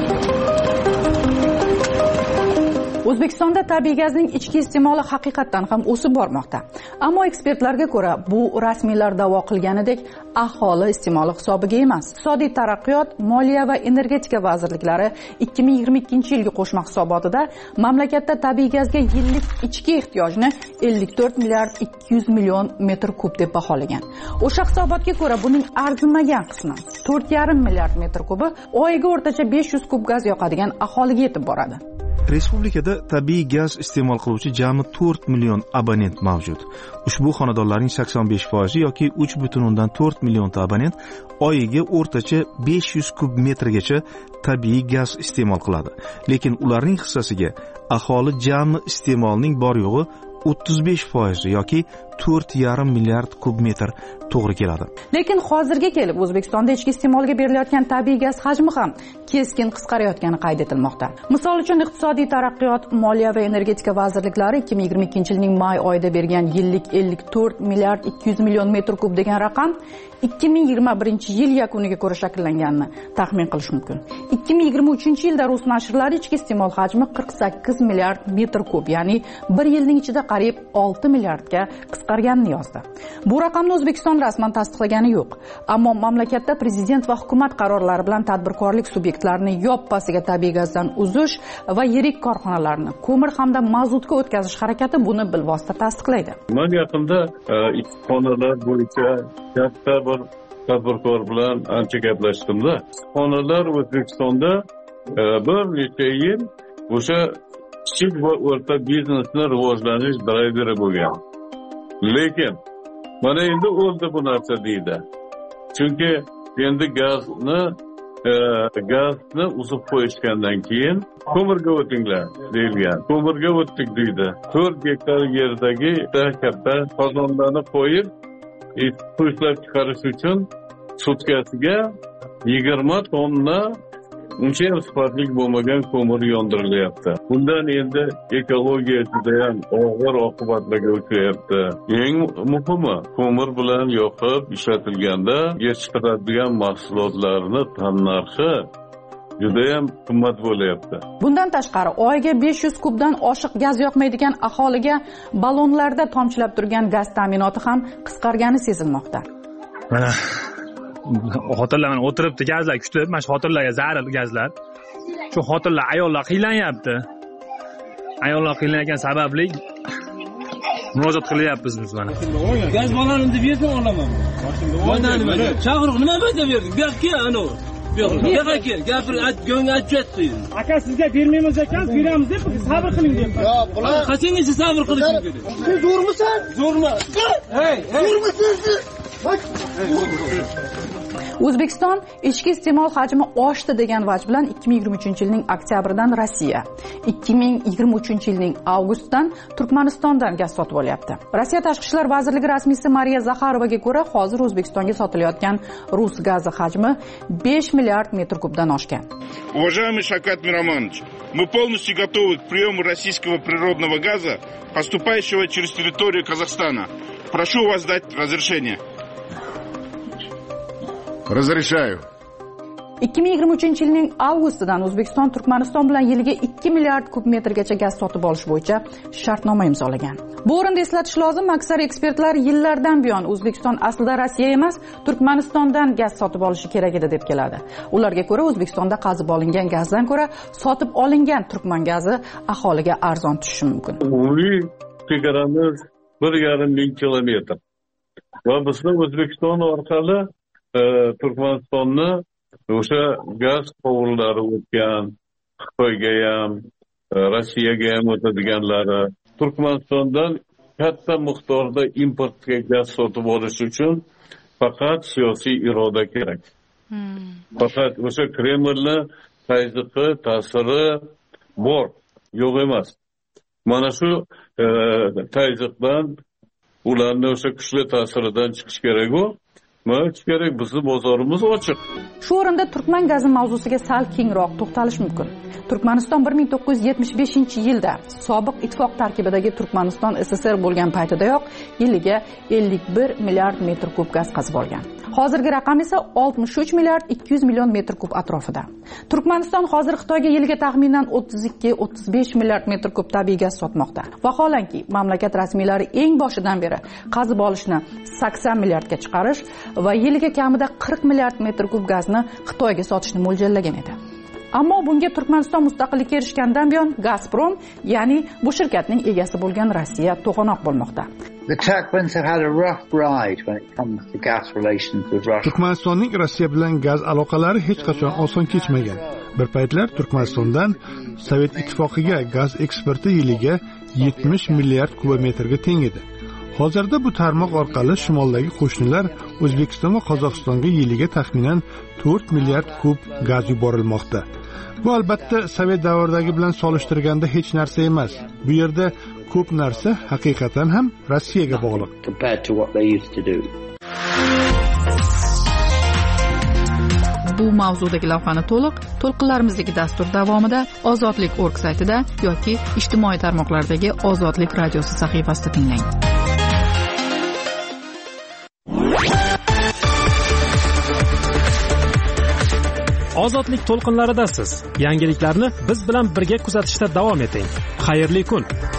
O'zbekistonda tabiiy gazning ichki iste'moli haqiqatan ham o'sib bormoqda. Ammo ekspertlarga ko'ra, bu rasmiylar da'vo qilganidek aholi iste'moli hisobiga emas. Iqtisodiy taraqqiyot, moliya va energetika vazirliklari ikki ming yigirma ikkinchi yilgi qo'shma hisobotida mamlakatda tabiiy gazga yillik ichki ehtiyojni ellik to'rt milliard ikki yuz million metr kub deb baholagan. O'sha hisobotga ko'ra, buning arzimagan qismi to'rt yarim milliard metr kubi oyiga o'rtacha besh yuz kub gaz yoqadigan aholiga yetib boradi. Respublikada tabiiy gaz iste'mol qiluvchi jami to'rt million abonent mavjud. Ushbu xonadonlarning sakson besh foizi yoki uch butun o'ndan to'rt millionta abonent oyiga o'rtacha besh yuz kub metrgacha tabiiy gaz iste'mol qiladi. Lekin ularning hissasiga aholi jami iste'molning bor yo'g'i o'ttiz besh foiz yoki to'rt yarim milliard kub metr to'g'ri keladi. Lekin hozirga kelib O'zbekistonda ichki iste'molga berilayotgan tabiiy gaz hajmi ham keskin qisqarayotgani qayd etilmoqda. Misol uchun Iqtisodiy taraqqiyot, Moliya va energetika vazirliklari ikki ming yigirma ikkinchi yilning may oyida bergan yillik ellik to'rt milliard ikki yuz million metr kub degan raqam ikki ming yigirma birinchi yil yakuniga ko'ra shakllanganini taxmin qilish mumkin. ikki ming yigirma uchinchi yilda Rus nashrlari ichki iste'mol hajmi qirq sakkiz milliard metr kub, ya'ni bir yilning ichida qariyb olti milliardga qisqarganini yozdi. Bu raqamni O'zbekiston rasman tasdiqlagani yo'q, ammo mamlakatda prezident va hukumat qarorlari bilan tadbirkorlik subyektlarini yoppasiga tabiiy gazdan uzish va yirik korxonalarni ko'mir hamda mazutga o'tkazish harakati buni bilvosita tasdiqlaydi. Men yaqinda ikki xonalar bo'yicha katta bir tadbirkor bilan ancha gaplashdim-da. Xonalar O'zbekistonda bir necha yil o'sha kichik va o'rta biznesni rivojlanish drayveri bo'lgan. Lekin mana endi o'ldi bu narsa deydi. Chunki endi gazni e, gazni uzib qo'yishgandan keyin ko'mirga o'tinglar deyilgan. Ko'mirga o'tdik deydi. to'rt gektar yerdagi katta qozonlarni qo'yib, ishlab chiqarish uchun sutkasiga yigirma tonna uncha ham sifatli bo'lmagan ko'mir yondirilyapti. Bundan endi ekologiya juda ham og'ir oqibatlarga uchrayapti. Eng muhimi, ko'mir bilan yoqib ishlatilganda chiqaradigan mahsulotlarni tannarxi juda ham qimmat bo'lyapti. Bundan tashqari, oyiga besh yuz kubdan oshiq gaz yoqmaydigan aholiga ballonlarda tomchilab turgan gaz ta'minoti ham qisqargani sezilmoqda. Mana xotinlar mana o'tiribdi, gazlar kutib, mana shu xotinlarga zarar gazlar. Shu xotinlar, ayollar qiynalanyapti. Ayollar qiynalgan sababli murojaat qilyapmiz biz mana. Gaz balonimni berdim, olaman. Mana nima? Chaqiriq nima bo'lsa berdim. Bu yoqqa ana. Bu yoqqa kel, gapir, go'ngga aytibdi. Aka sizga bermaymiz ekan, beramiz deb sabr qiling deb. Yo'q, bular qachongacha sabr qilishing kerak? Siz zo'rmisan? Zo'rmi? Hey, zo'rmisiz? O'zbekiston ichki iste'mol hajmi oshdi degan vaj bilan ikki ming yigirma uchinchi yilning oktyabridan Rossiya, ikki ming yigirma uchinchi yilning avgustidan Turkmanistondan gaz sotib olyapti. Rossiya Tashqi ishlar vazirligi rasmiysi Mariya Zaxarovaga ko'ra, hozir O'zbekistonga sotilayotgan rus gazi hajmi besh milliard metr kubdan oshgan. Уважаемый Шавкат Миромонович, мы полностью готовы к приему российского природного газа, поступающего через территорию Казахстана. Прошу вас дать разрешение. Разрешаю. ikki ming yigirma uchinchi yilning avgustidan O'zbekiston Turkmaniston bilan yiliga ikki milliard kub metrgacha gaz sotib olish bo'yicha shartnoma imzolagan. Bu o'rinda eslatish lozim, aksar ekspertlar yillardan buyon O'zbekiston aslida Rossiya emas, Turkmanistondan gaz sotib olishi kerak edi deb keladi. Ularga ko'ra O'zbekistonda qazib olingan gazdan ko'ra sotib olingan turkman gazi aholiga arzon tushishi mumkin. Umumiy chegaramiz bir yarim ming kilometr. Va bizning O'zbekiston orqali Turkmanistonni o'sha gaz quvurlari o'tgan, Xitoyga ham, Rossiyaga ham o'tadiganlari. Turkmanistondan katta miqdorda importga gaz sotib olish uchun faqat siyosiy iroda kerak. Hmm. Faqat o'sha Kremlni tayziqi, ta'siri bor, yo'q emas. Mana shu e, tayziqdan, ularni o'sha kuchli ta'siridan chiqish kerak-ku. kerak, bizni bozorimiz ochiq. Shu o'rinda turkman gazi mavzusiga sal kengroq to'xtalish mumkin. Turkmaniston bir ming to'qqiz yuz yetmish beshinchi yilda sobiq ittifoq tarkibidagi Turkmaniston S S R bo'lgan paytidayoq yiliga ellik bir milliard metr kub gaz qazib olgan. Hozirgi raqam esa oltmish uch milliard ikki yuz million metr kub atrofida. Turkmaniston hozir Xitoyga yiliga taxminan o'ttiz ikki o'ttiz besh milliard metr kub tabiiy gaz sotmoqda. Vaholanki, mamlakat rasmiylari eng boshidan beri qazib olishni sakson milliardga chiqarish va yiliga kamida qirq milliard metr kub gazni Xitoyga sotishni mo'ljallagan edi. Ammo bunga Turkmaniston mustaqillikka erishgandan buyon Gazprom, ya'ni bu shirkatning egasi bo'lgan Rossiya to'g'anoq bo'lmoqda. Turkmanistonning Rossiya bilan gaz aloqalari hech qachon oson kechmagan. Bir paytlar Turkmanistondan Sovet ittifoqiga gaz eksporti yiliga yetmish milliard kubometrga teng edi. Hozirda bu tarmoq orqali shimoldagi qo'shnilar O'zbekiston va Qozog'istonga yiliga taxminan to'rt milliard kub gaz yuborilmoqda. Bu albatta Sovet davridagi bilan solishtirganda hech narsa emas. Bu yerda ko'p narsa haqiqatan ham Rossiyaga bog'liq. Bu mavzudagi lavhani to'liq to'lqinlarimizdagi dastur davomida Ozodlik nokta org saytida yoki ijtimoiy tarmoqlardagi Ozodlik radiosi sahifasida tinglang. Ozodlik to'lqinlaridasiz. Yangiliklarni biz bilan birga kuzatishda davom eting. Xayrli kun.